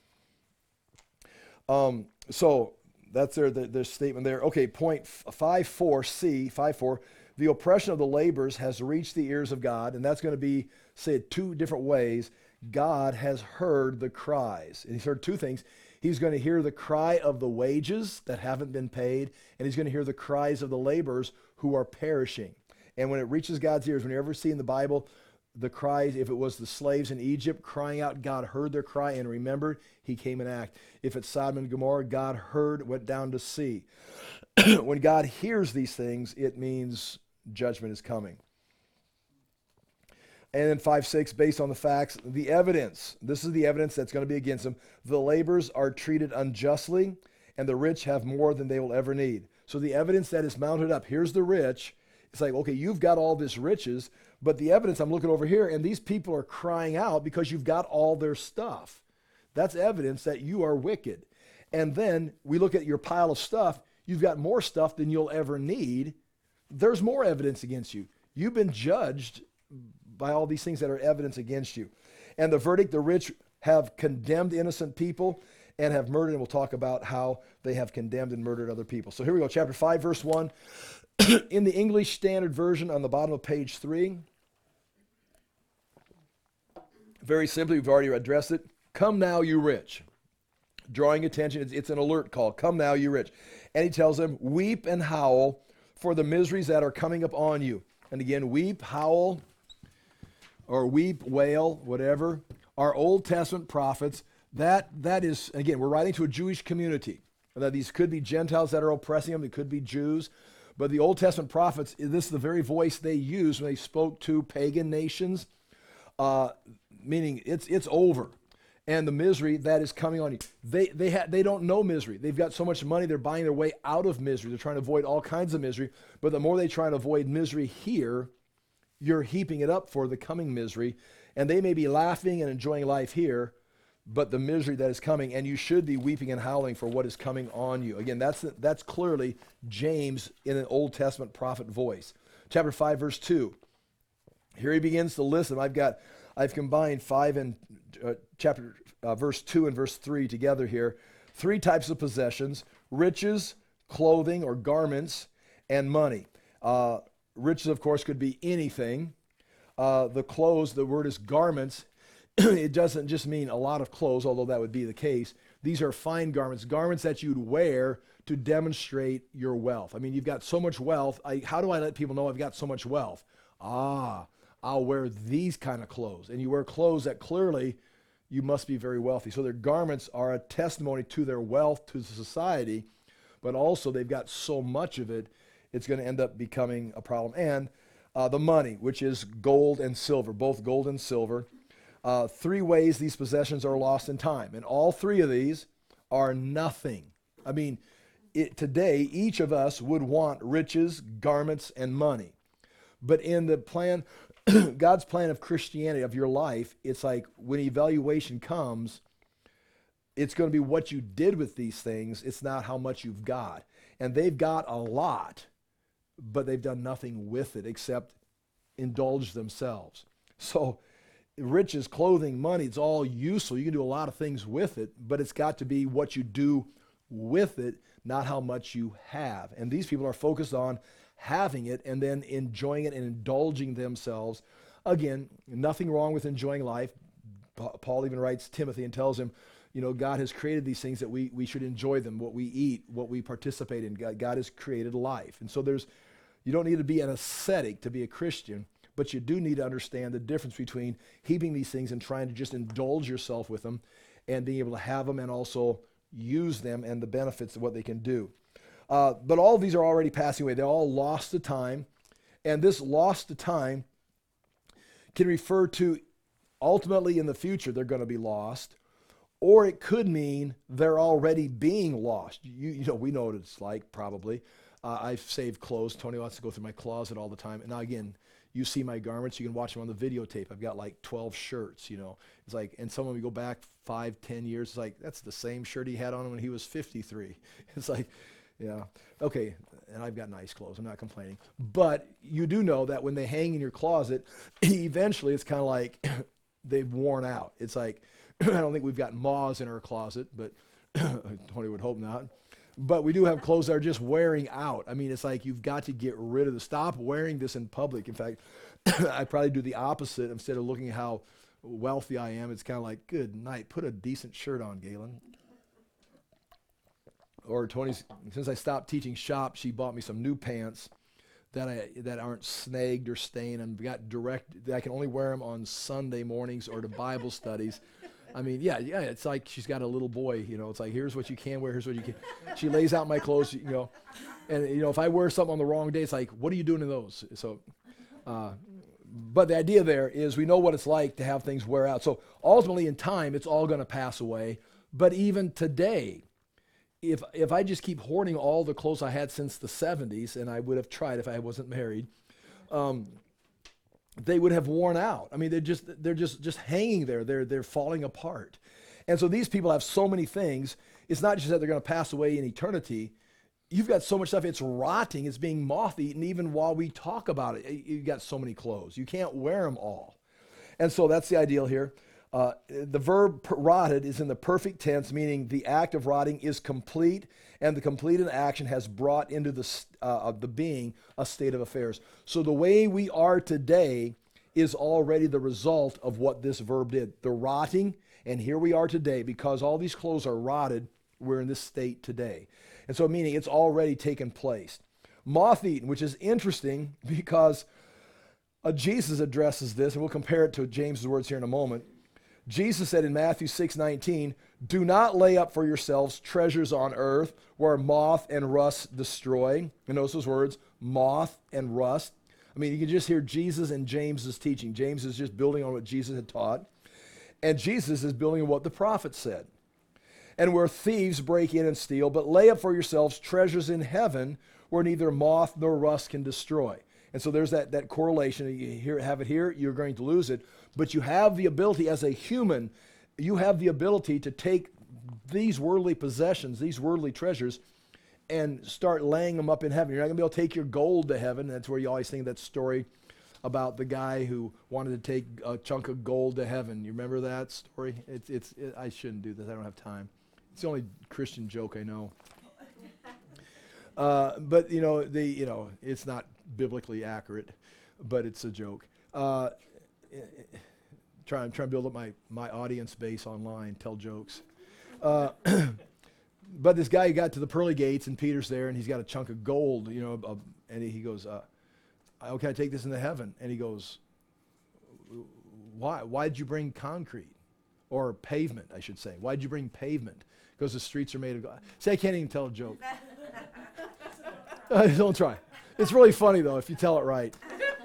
Speaker 1: Um, so that's their, their, their statement there. Okay, point five four C, five four, the oppression of the laborers has reached the ears of God, and that's going to be said two different ways. God has heard the cries. And he's heard two things. He's going to hear the cry of the wages that haven't been paid, and he's going to hear the cries of the laborers who are perishing. And when it reaches God's ears, when you ever see in the Bible the cries, if it was the slaves in Egypt crying out, God heard their cry and remembered, he came and acted. If it's Sodom and Gomorrah, God heard, went down to see. When God hears these things, it means judgment is coming. And then five six, based on the facts, the evidence. This is the evidence that's going to be against them. The laborers are treated unjustly, and the rich have more than they will ever need. So the evidence that is mounted up, here's the rich. It's like, okay, you've got all this riches, but the evidence, I'm looking over here, and these people are crying out because you've got all their stuff. That's evidence that you are wicked. And then we look at your pile of stuff. You've got more stuff than you'll ever need. There's more evidence against you. You've been judged by all these things that are evidence against you. And the verdict, the rich have condemned innocent people and have murdered, and we'll talk about how they have condemned and murdered other people. So here we go, chapter five, verse one. In the English Standard Version on the bottom of page three, very simply, we've already addressed it. Come now, you rich. Drawing attention, it's, it's an alert call. Come now, you rich. And he tells them, weep and howl for the miseries that are coming upon you. And again, weep, howl, or weep, wail, whatever, are Old Testament prophets. That, that is, again, we're writing to a Jewish community. Now, these could be Gentiles that are oppressing them. It could be Jews. But the Old Testament prophets, this is the very voice they used when they spoke to pagan nations, uh, meaning it's it's over. And the misery that is coming on you. They, they, ha- they don't know misery. They've got so much money, they're buying their way out of misery. They're trying to avoid all kinds of misery. But the more they try to avoid misery here, you're heaping it up for the coming misery. And they may be laughing and enjoying life here, but the misery that is coming, and you should be weeping and howling for what is coming on you. Again, that's that's clearly James in an Old Testament prophet voice. Chapter five, verse two. Here he begins to list them. I've got, I've combined five and uh, chapter uh, verse two and verse three together here. Three types of possessions: riches, clothing or garments, and money. Uh, riches, of course, could be anything. Uh, the clothes, the word is garments. It doesn't just mean a lot of clothes, although that would be the case. These are fine garments, garments that you'd wear to demonstrate your wealth. I mean, you've got so much wealth. I, how do I let people know I've got so much wealth? Ah, I'll wear these kind of clothes. And you wear clothes that clearly you must be very wealthy. So their garments are a testimony to their wealth, to society, but also they've got so much of it, it's going to end up becoming a problem. And uh, the money, which is gold and silver, both gold and silver. Uh, three ways these possessions are lost in time. And all three of these are nothing. I mean, it, today, each of us would want riches, garments, and money. But in the plan, God's plan of Christianity, of your life, it's like when evaluation comes, it's going to be what you did with these things. It's not how much you've got. And they've got a lot, but they've done nothing with it except indulge themselves. So riches, clothing, money, it's all useful. You can do a lot of things with it, but it's got to be what you do with it, not how much you have. And these people are focused on having it and then enjoying it and indulging themselves. Again, nothing wrong with enjoying life. Paul even writes Timothy and tells him, you know, God has created these things that we, we should enjoy them, what we eat, what we participate in. God, God has created life. And so there's, you don't need to be an ascetic to be a Christian, but you do need to understand the difference between heaping these things and trying to just indulge yourself with them and being able to have them and also use them and the benefits of what they can do. Uh, but all of these are already passing away. They're all lost to time. And this lost to time can refer to ultimately in the future they're going to be lost, or it could mean they're already being lost. You, you know, we know what it's like probably. Uh, I've saved clothes. Tony wants to go through my closet all the time. And now again, you see my garments, you can watch them on the videotape. I've got like twelve shirts, you know. It's like, and some of them go back five, ten years. It's like, that's the same shirt he had on when he was fifty-three. It's like, yeah, okay, and I've got nice clothes. I'm not complaining. But you do know that when they hang in your closet, eventually it's kind of like they've worn out. It's like, I don't think we've got moths in our closet, but Tony would hope not. But we do have clothes that are just wearing out. I mean, it's like you've got to get rid of the, stop wearing this in public. In fact, I probably do the opposite. Instead of looking at how wealthy I am, it's kind of like, good night, put a decent shirt on, Galen. Or Tony's, since I stopped teaching shop, she bought me some new pants that I that aren't snagged or stained, and got direct, that I can only wear them on Sunday mornings or to Bible studies. I mean, yeah, yeah, it's like she's got a little boy, you know, it's like, here's what you can wear, here's what you can. She lays out my clothes, you know, and, you know, if I wear something on the wrong day, it's like, what are you doing in those? So, uh, but the idea there is we know what it's like to have things wear out. So ultimately in time, it's all going to pass away. But even today, if if I just keep hoarding all the clothes I had since the seventies, and I would have tried if I wasn't married, um, they would have worn out. I mean, they're just they're just just hanging there. They're they're falling apart. And so these people have so many things. It's not just that they're going to pass away in eternity. You've got so much stuff. It's rotting. It's being moth-eaten even while we talk about it. You've got so many clothes. You can't wear them all. And so that's the ideal here. Uh, the verb rotted is in the perfect tense, meaning the act of rotting is complete, and the completed action has brought into the uh, of the being a state of affairs. So the way we are today is already the result of what this verb did. The rotting, and here we are today, because all these clothes are rotted, we're in this state today. And so meaning it's already taken place. Moth-eaten, which is interesting because uh, Jesus addresses this, and we'll compare it to James's words here in a moment. Jesus said in Matthew six nineteen, do not lay up for yourselves treasures on earth where moth and rust destroy. And notice those words, moth and rust. I mean, you can just hear Jesus and James's teaching. James is just building on what Jesus had taught. And Jesus is building on what the prophet said. And where thieves break in and steal, but lay up for yourselves treasures in heaven where neither moth nor rust can destroy. And so there's that, that correlation. You hear, have it here, you're going to lose it. But you have the ability as a human, you have the ability to take these worldly possessions, these worldly treasures, and start laying them up in heaven. You're not going to be able to take your gold to heaven. That's where you always think of that story about the guy who wanted to take a chunk of gold to heaven. You remember that story? It's, it's, it, I shouldn't do this. I don't have time. It's the only Christian joke I know. Uh, but, you know, the, you know, it's not biblically accurate, but it's a joke. Uh, try, I'm trying to build up my, my audience base online, tell jokes. Uh, but this guy got to the pearly gates, and Peter's there, and he's got a chunk of gold, you know, uh, and he goes, uh, "How can I take this into heaven?" And he goes, "Why? Why did you bring concrete, or pavement? I should say. Why did you bring pavement? Because the streets are made of gold." See, I can't even tell a joke. uh, don't try. It's really funny though if you tell it right.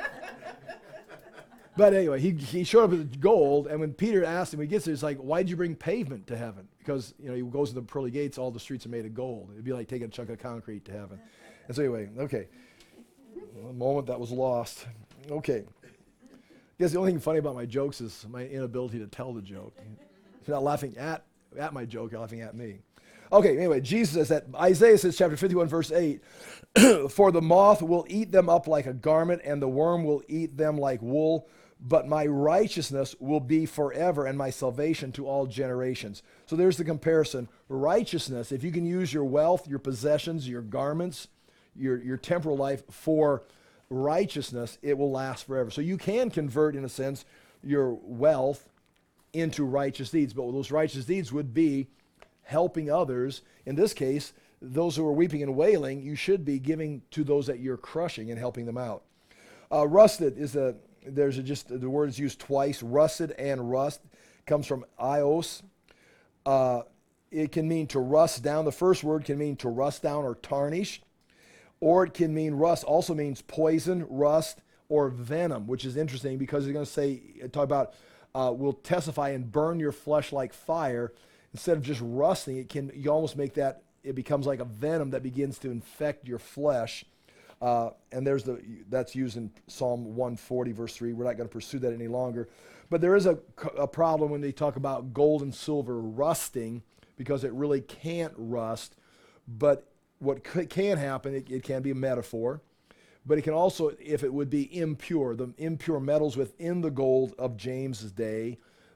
Speaker 1: But anyway, he he showed up with gold, and when Peter asked him, he gets there, it's like, "Why did you bring pavement to heaven?" Because, you know, he goes to the pearly gates, all the streets are made of gold. It'd be like taking a chunk of concrete to heaven. And so anyway, okay. A moment that was lost. Okay. I guess the only thing funny about my jokes is my inability to tell the joke. You're not laughing at, at my joke, you're laughing at me. Okay, anyway, Jesus says that, Isaiah says, chapter fifty-one, verse eight, "For the moth will eat them up like a garment, and the worm will eat them like wool. But my righteousness will be forever, and my salvation to all generations." So there's the comparison. Righteousness, if you can use your wealth, your possessions, your garments, your, your temporal life for righteousness, it will last forever. So you can convert, in a sense, your wealth into righteous deeds. But those righteous deeds would be helping others. In this case, those who are weeping and wailing, you should be giving to those that you're crushing and helping them out. Uh, rusted is a... There's a just the word is used twice. Rusted and rust comes from ios. Uh, it can mean to rust down. The first word can mean to rust down or tarnish, or it can mean rust. Also means poison, rust, or venom, which is interesting because it's going to say talk about uh, will testify and burn your flesh like fire. Instead of just rusting, it can you almost make that it becomes like a venom that begins to infect your flesh. Uh, and there's the that's used in Psalm one forty, verse three. We're not going to pursue that any longer. But there is a, a problem when they talk about gold and silver rusting, because it really can't rust. But what c- can happen, it, it can be a metaphor. But it can also, if it would be impure, the impure metals within the gold of James's day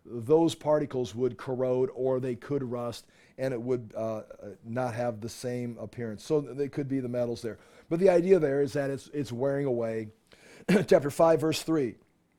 Speaker 1: those particles would corrode or they could rust, and it would uh, not have the same appearance. So they could be the metals there. But the idea there is that it's, it's wearing away. Chapter five, verse three.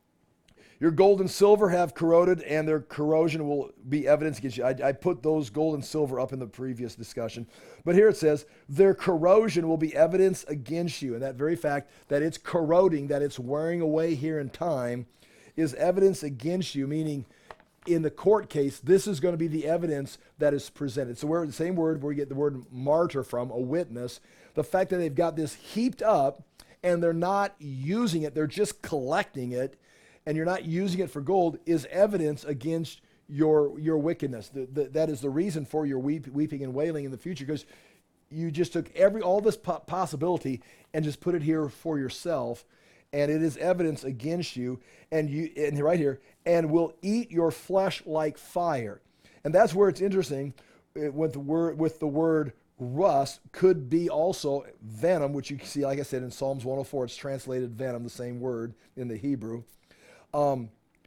Speaker 1: Your gold and silver have corroded, and their corrosion will be evidence against you. I, I put those gold and silver up in the previous discussion. But here it says, their corrosion will be evidence against you. And that very fact that it's corroding, that it's wearing away here in time, is evidence against you, meaning in the court case, this is going to be the evidence that is presented. So we're the same word where we get the word martyr from, a witness. The fact that they've got this heaped up, and they're not using it, they're just collecting it, and you're not using it for gold, is evidence against your your wickedness. The, the, that is the reason for your weep, weeping and wailing in the future, because you just took every all this po- possibility and just put it here for yourself, and it is evidence against you. And you and right here, and will eat your flesh like fire. And that's where it's interesting with the word with the word rust could be also venom, which you can see, like I said, in Psalms one oh four, it's translated venom, the same word in the Hebrew. Um,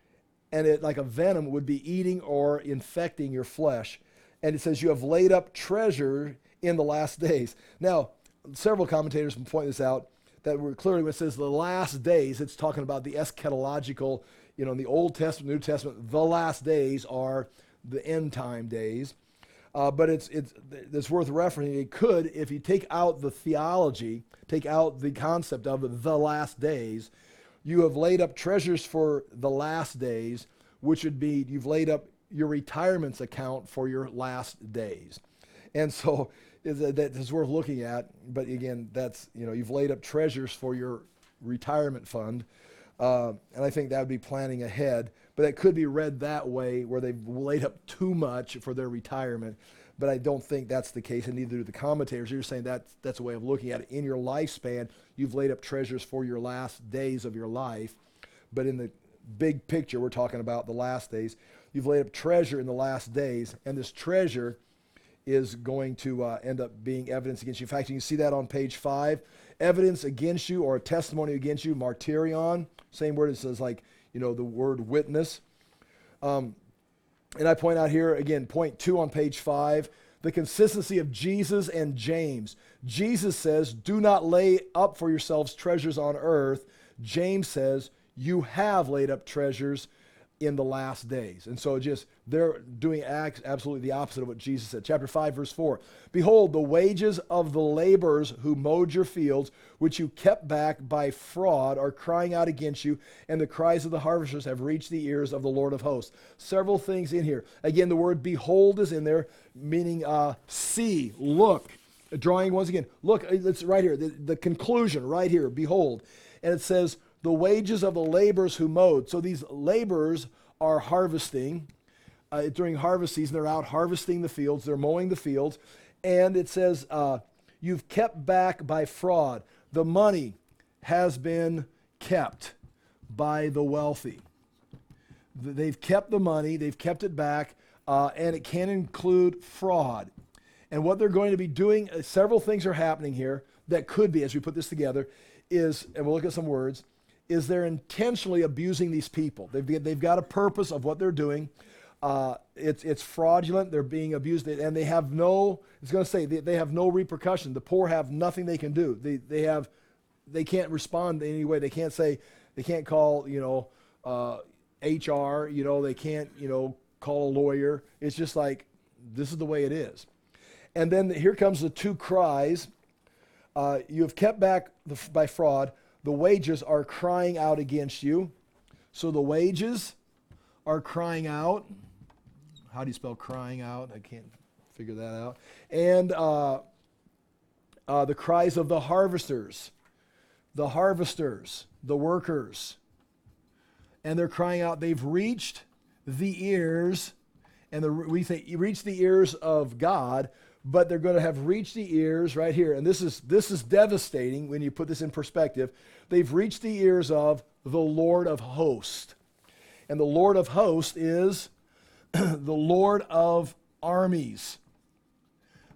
Speaker 1: and it, like a venom, would be eating or infecting your flesh. And it says, you have laid up treasure in the last days. Now, several commentators can point this out, that we're clearly, when it says the last days, it's talking about the eschatological, you know, in the Old Testament, New Testament, the last days are the end time days. Uh, but it's, it's, it's worth referencing. It could, if you take out the theology, take out the concept of the last days, you have laid up treasures for the last days, which would be you've laid up your retirements account for your last days. And so that is worth looking at. But again, that's, you know, you've laid up treasures for your retirement fund. Uh, and I think that would be planning ahead. But it could be read that way, where they've laid up too much for their retirement. But I don't think that's the case, and neither do the commentators. You're saying that that's a way of looking at it. In your lifespan, you've laid up treasures for your last days of your life. But in the big picture, we're talking about the last days. You've laid up treasure in the last days, and this treasure is going to uh, end up being evidence against you. In fact, you can see that on page five. Evidence against you, or a testimony against you, martyrion. Same word, it says, like, you know, the word witness. Um, And I point out here, again, point two on page five, the consistency of Jesus and James. Jesus says, do not lay up for yourselves treasures on earth. James says, you have laid up treasures in the last days. And so just, they're doing acts absolutely the opposite of what Jesus said. Chapter five, verse four, behold, the wages of the laborers who mowed your fields, which you kept back by fraud, are crying out against you, and the cries of the harvesters have reached the ears of the Lord of hosts. Several things in here. Again, the word behold is in there, meaning uh, see, look. Drawing once again, look, it's right here, the, the conclusion right here, behold. And it says, the wages of the laborers who mowed. So these laborers are harvesting. Uh, during harvest season, they're out harvesting the fields. They're mowing the fields. And it says, uh, you've kept back by fraud. The money has been kept by the wealthy. They've kept the money. They've kept it back. Uh, and it can include fraud. And what they're going to be doing, uh, several things are happening here that could be, as we put this together, is, and we'll look at some words, is they're intentionally abusing these people. They've, they've got a purpose of what they're doing. Uh, it's, it's fraudulent. They're being abused. And they have no, it's going to say, they, they have no repercussion. The poor have nothing they can do. They, they, have, they can't respond in any way. They can't say, they can't call, you know, uh, H R, you know, they can't, you know, call a lawyer. It's just like, this is the way it is. And then here comes the two cries. Uh, you have kept back the, by fraud. The wages are crying out against you. So the wages are crying out. How do you spell crying out? I can't figure that out. And uh, uh, the cries of the harvesters. The harvesters, the workers. And they're crying out. They've reached the ears, and the, we think you reach the ears of God, but they're going to have reached the ears right here. And this is this is devastating when you put this in perspective. They've reached the ears of the Lord of hosts. And the Lord of hosts is the Lord of armies.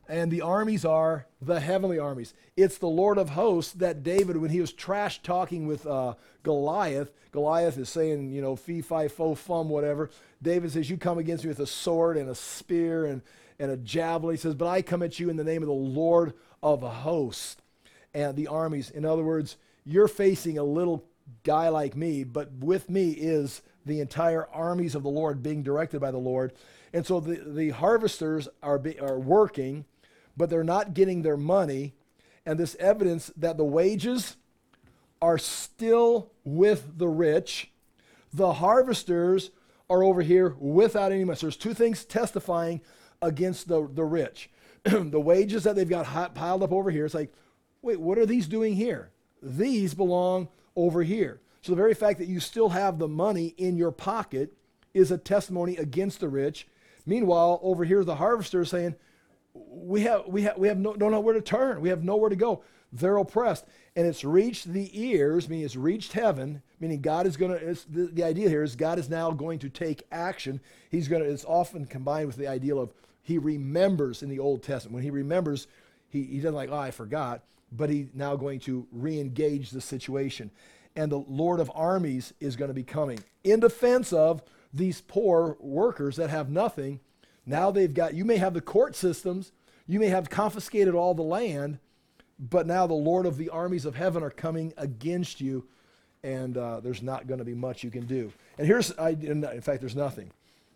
Speaker 1: And the armies are the heavenly armies. It's the Lord of hosts that David, when he was trash talking with uh, Goliath, Goliath is saying, you know, fee, fi, fo, fum, whatever. David says, you come against me with a sword and a spear and, and a javelin. He says, but I come at you in the name of the Lord of hosts and the armies. In other words, you're facing a little guy like me, but with me is the entire armies of the Lord being directed by the Lord. And so the, the harvesters are, be, are working, but they're not getting their money. And this evidence that the wages are still with the rich. The harvesters are over here without any money. So there's two things testifying against the, the rich. The wages that they've got hot, piled up over here. It's like, wait, what are these doing here? These belong over here. So the very fact that you still have the money in your pocket is a testimony against the rich. Meanwhile, over here, the harvester is saying, we have, we have, we have no, don't know where to turn. We have nowhere to go. They're oppressed. And it's reached the ears, meaning it's reached heaven, meaning God is going to, the, the idea here is God is now going to take action. He's going to, it's often combined with the ideal of he remembers in the Old Testament. When he remembers, he, he doesn't like, oh, I forgot, but he's now going to re-engage the situation. And the Lord of armies is going to be coming in defense of these poor workers that have nothing. Now they've got, you may have the court systems, you may have confiscated all the land, but now the Lord of the armies of heaven are coming against you, and uh, there's not going to be much you can do. And here's, I, in fact, there's nothing.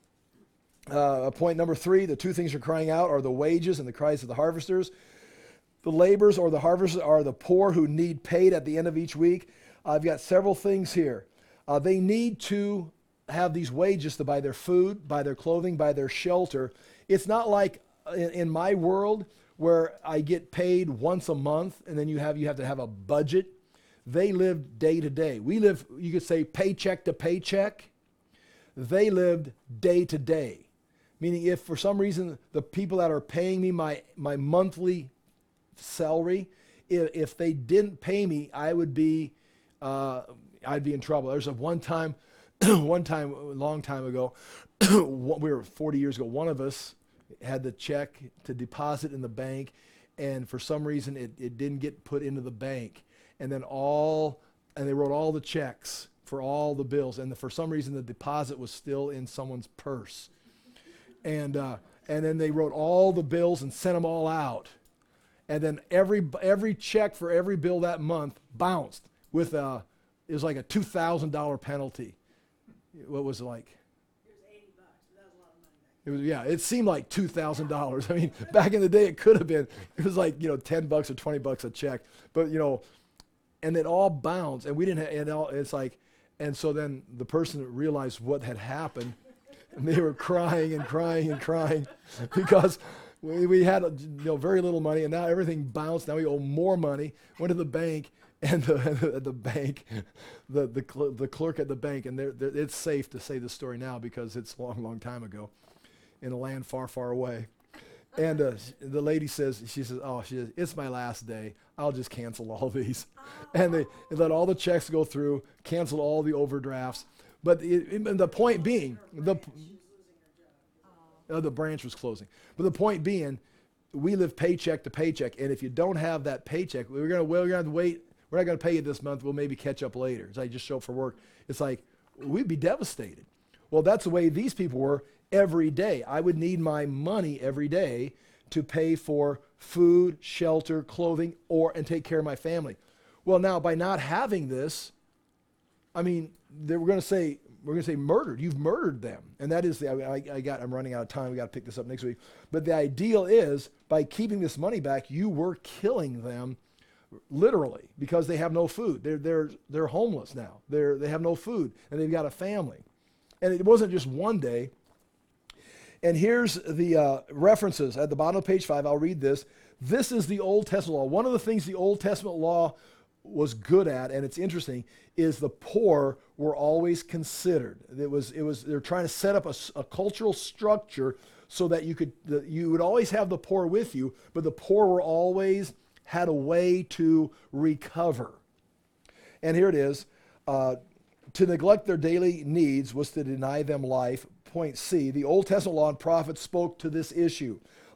Speaker 1: Uh, point number three, the two things you're crying out are the wages and the cries of the harvesters. The laborers or the harvesters are the poor who need paid at the end of each week. I've got several things here. Uh, they need to have these wages to buy their food, buy their clothing, buy their shelter. It's not like in, in my world where I get paid once a month and then you have you have to have a budget. They live day to day. We live, you could say, paycheck to paycheck. They lived day to day. Meaning if for some reason the people that are paying me my, my monthly salary, if, if they didn't pay me, I would be uh, I'd be in trouble. There's a one time, one time, a long time ago, we were forty years ago, one of us had the check to deposit in the bank, and for some reason it, it didn't get put into the bank. And then all, and they wrote all the checks for all the bills, and the, for some reason the deposit was still in someone's purse. And uh, and then they wrote all the bills and sent them all out. And then every every check for every bill that month bounced with a, it was like a two thousand dollars penalty. What was it like?
Speaker 2: It was eighty bucks, but that was a lot of money back
Speaker 1: It was, yeah, it seemed like two thousand dollars. I mean, back in the day it could have been, it was like, you know, ten bucks or twenty bucks a check. But, you know, and it all bounced, and we didn't have, and all, it's like, and so then the person realized what had happened, and they were crying and crying and crying because we, we had, you know, very little money, and now everything bounced. Now we owe more money. Went to the bank, and the, the bank, the the, cl- the clerk at the bank, and they're, they're, it's safe to say this story now because it's a long, long time ago in a land far, far away. And uh, the lady says, she says, oh, she says, it's my last day. I'll just cancel all these. And they, they let all the checks go through, cancel all the overdrafts. But it, it, the point being, the, uh, the branch was closing. But the point being, we live paycheck to paycheck. And if you don't have that paycheck, we're going to we're gonna have to wait. We're not going to pay you this month. We'll maybe catch up later. It's like, just show up for work. It's like, we'd be devastated. Well, that's the way these people were every day. I would need my money every day to pay for food, shelter, clothing, or and take care of my family. Well, now by not having this, I mean, they were going to say, we're going to say murdered. You've murdered them. And that is the, I, I got, I'm running out of time. We got to pick this up next week. But the ideal is by keeping this money back, you were killing them literally because they have no food. They're, they're, they're homeless now. They're, they have no food and they've got a family. And it wasn't just one day. And here's the uh, references at the bottom of page five. I'll read this. This is the Old Testament law. One of the things the Old Testament law was good at, and it's interesting, is the poor were always considered. It was, it was, they're trying to set up a, a cultural structure so that you could, the, you would always have the poor with you, but the poor were always had a way to recover. And here it is. Uh, to neglect their daily needs was to deny them life. Point C, the Old Testament law and prophets spoke to this issue.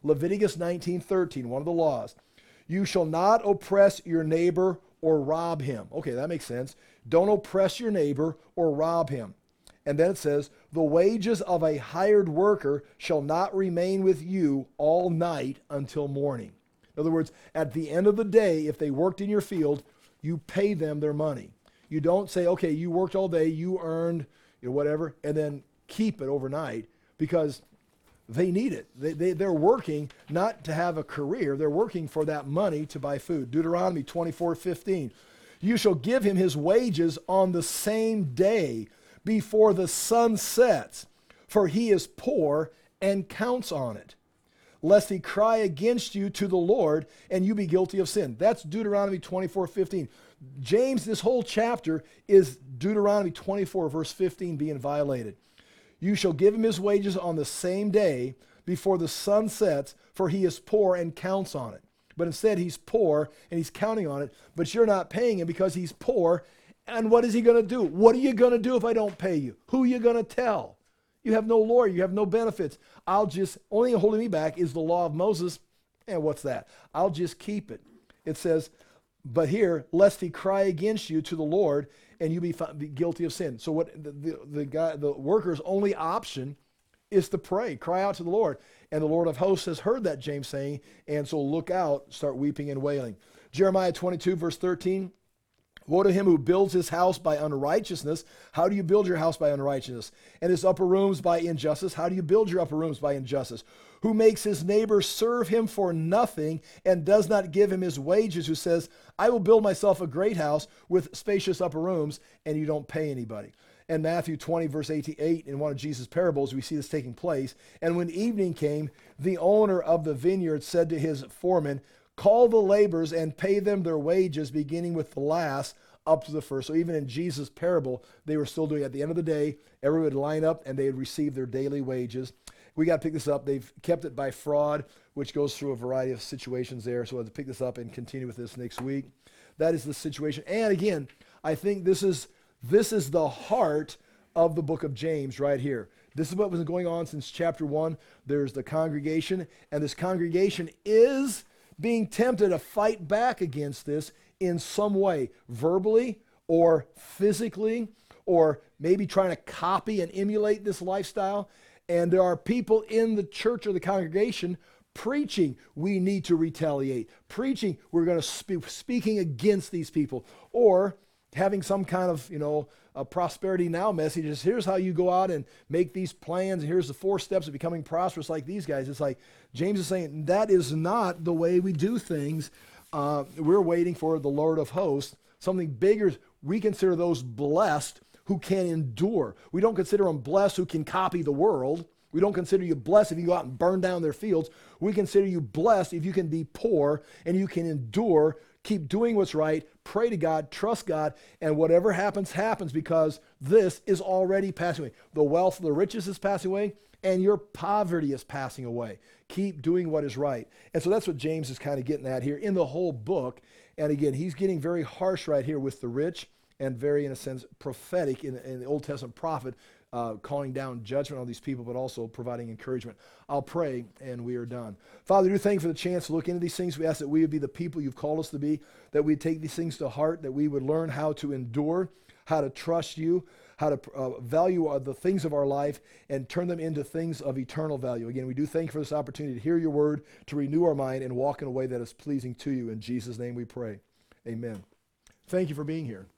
Speaker 1: Leviticus nineteen thirteen, one of the laws. You shall not oppress your neighbor or rob him. Okay, that makes sense. Don't oppress your neighbor or rob him. And then it says, the wages of a hired worker shall not remain with you all night until morning. In other words, at the end of the day, if they worked in your field, you pay them their money. You don't say, okay, you worked all day, you earned, you know, whatever, and then keep it overnight, because they need it. They, they, they're working not to have a career. They're working for that money to buy food. Deuteronomy twenty-four fifteen. You shall give him his wages on the same day before the sun sets, for he is poor and counts on it, lest he cry against you to the Lord and you be guilty of sin. That's Deuteronomy twenty-four fifteen. James, this whole chapter is Deuteronomy twenty-four verse fifteen being violated. You shall give him his wages on the same day before the sun sets, for he is poor and counts on it. But instead he's poor and he's counting on it, but you're not paying him because he's poor. And what is he going to do? What are you going to do if I don't pay you? Who are you going to tell? You have no lawyer. You have no benefits. I'll just, only thing holding me back is the law of Moses. And what's that? I'll just keep it. It says, but here, lest he cry against you to the Lord and you be, found, be guilty of sin. So what the, the, the guy, the worker's only option is to pray, cry out to the Lord. And the Lord of hosts has heard that, James saying, and so look out, start weeping and wailing. Jeremiah twenty-two verse thirteen. Woe to him who builds his house by unrighteousness. How do you build your house by unrighteousness? And his upper rooms by injustice. How do you build your upper rooms by injustice? Who makes his neighbor serve him for nothing and does not give him his wages, who says, I will build myself a great house with spacious upper rooms, and you don't pay anybody. And Matthew twenty verse eighty-eight, in one of Jesus' parables, we see this taking place. And when evening came, the owner of the vineyard said to his foreman, call the laborers and pay them their wages, beginning with the last up to the first. So even in Jesus' parable, they were still doing it. At the end of the day, everyone would line up and they would receive their daily wages. We got to pick this up. They've kept it by fraud, which goes through a variety of situations there. So I have to pick this up and continue with this next week. That is the situation. And again, I think this is this is the heart of the book of James right here. This is what was going on since chapter one. There's the congregation, and this congregation is being tempted to fight back against this in some way, verbally or physically, or maybe trying to copy and emulate this lifestyle. And there are people in the church or the congregation preaching, we need to retaliate. Preaching, we're going to speak, speaking against these people. Or having some kind of, you know, a prosperity now message is, here's how you go out and make these plans. And here's the four steps of becoming prosperous like these guys. It's like James is saying, that is not the way we do things. Uh, we're waiting for the Lord of hosts, something bigger. We consider those blessed who can endure. We don't consider them blessed who can copy the world. We don't consider you blessed if you go out and burn down their fields. We consider you blessed if you can be poor and you can endure, keep doing what's right, pray to God, trust God, and whatever happens, happens, because this is already passing away. The wealth of the riches is passing away, and your poverty is passing away. Keep doing what is right. And so that's what James is kind of getting at here in the whole book. And again, he's getting very harsh right here with the rich, and very, in a sense, prophetic in, in the Old Testament prophet, uh, calling down judgment on these people, but also providing encouragement. I'll pray, and we are done. Father, we thank you for the chance to look into these things. We ask that we would be the people you've called us to be, that we'd take these things to heart, that we would learn how to endure, how to trust you, how to uh, value uh, the things of our life and turn them into things of eternal value. Again, we do thank you for this opportunity to hear your word, to renew our mind, and walk in a way that is pleasing to you. In Jesus' name we pray. Amen. Thank you for being here.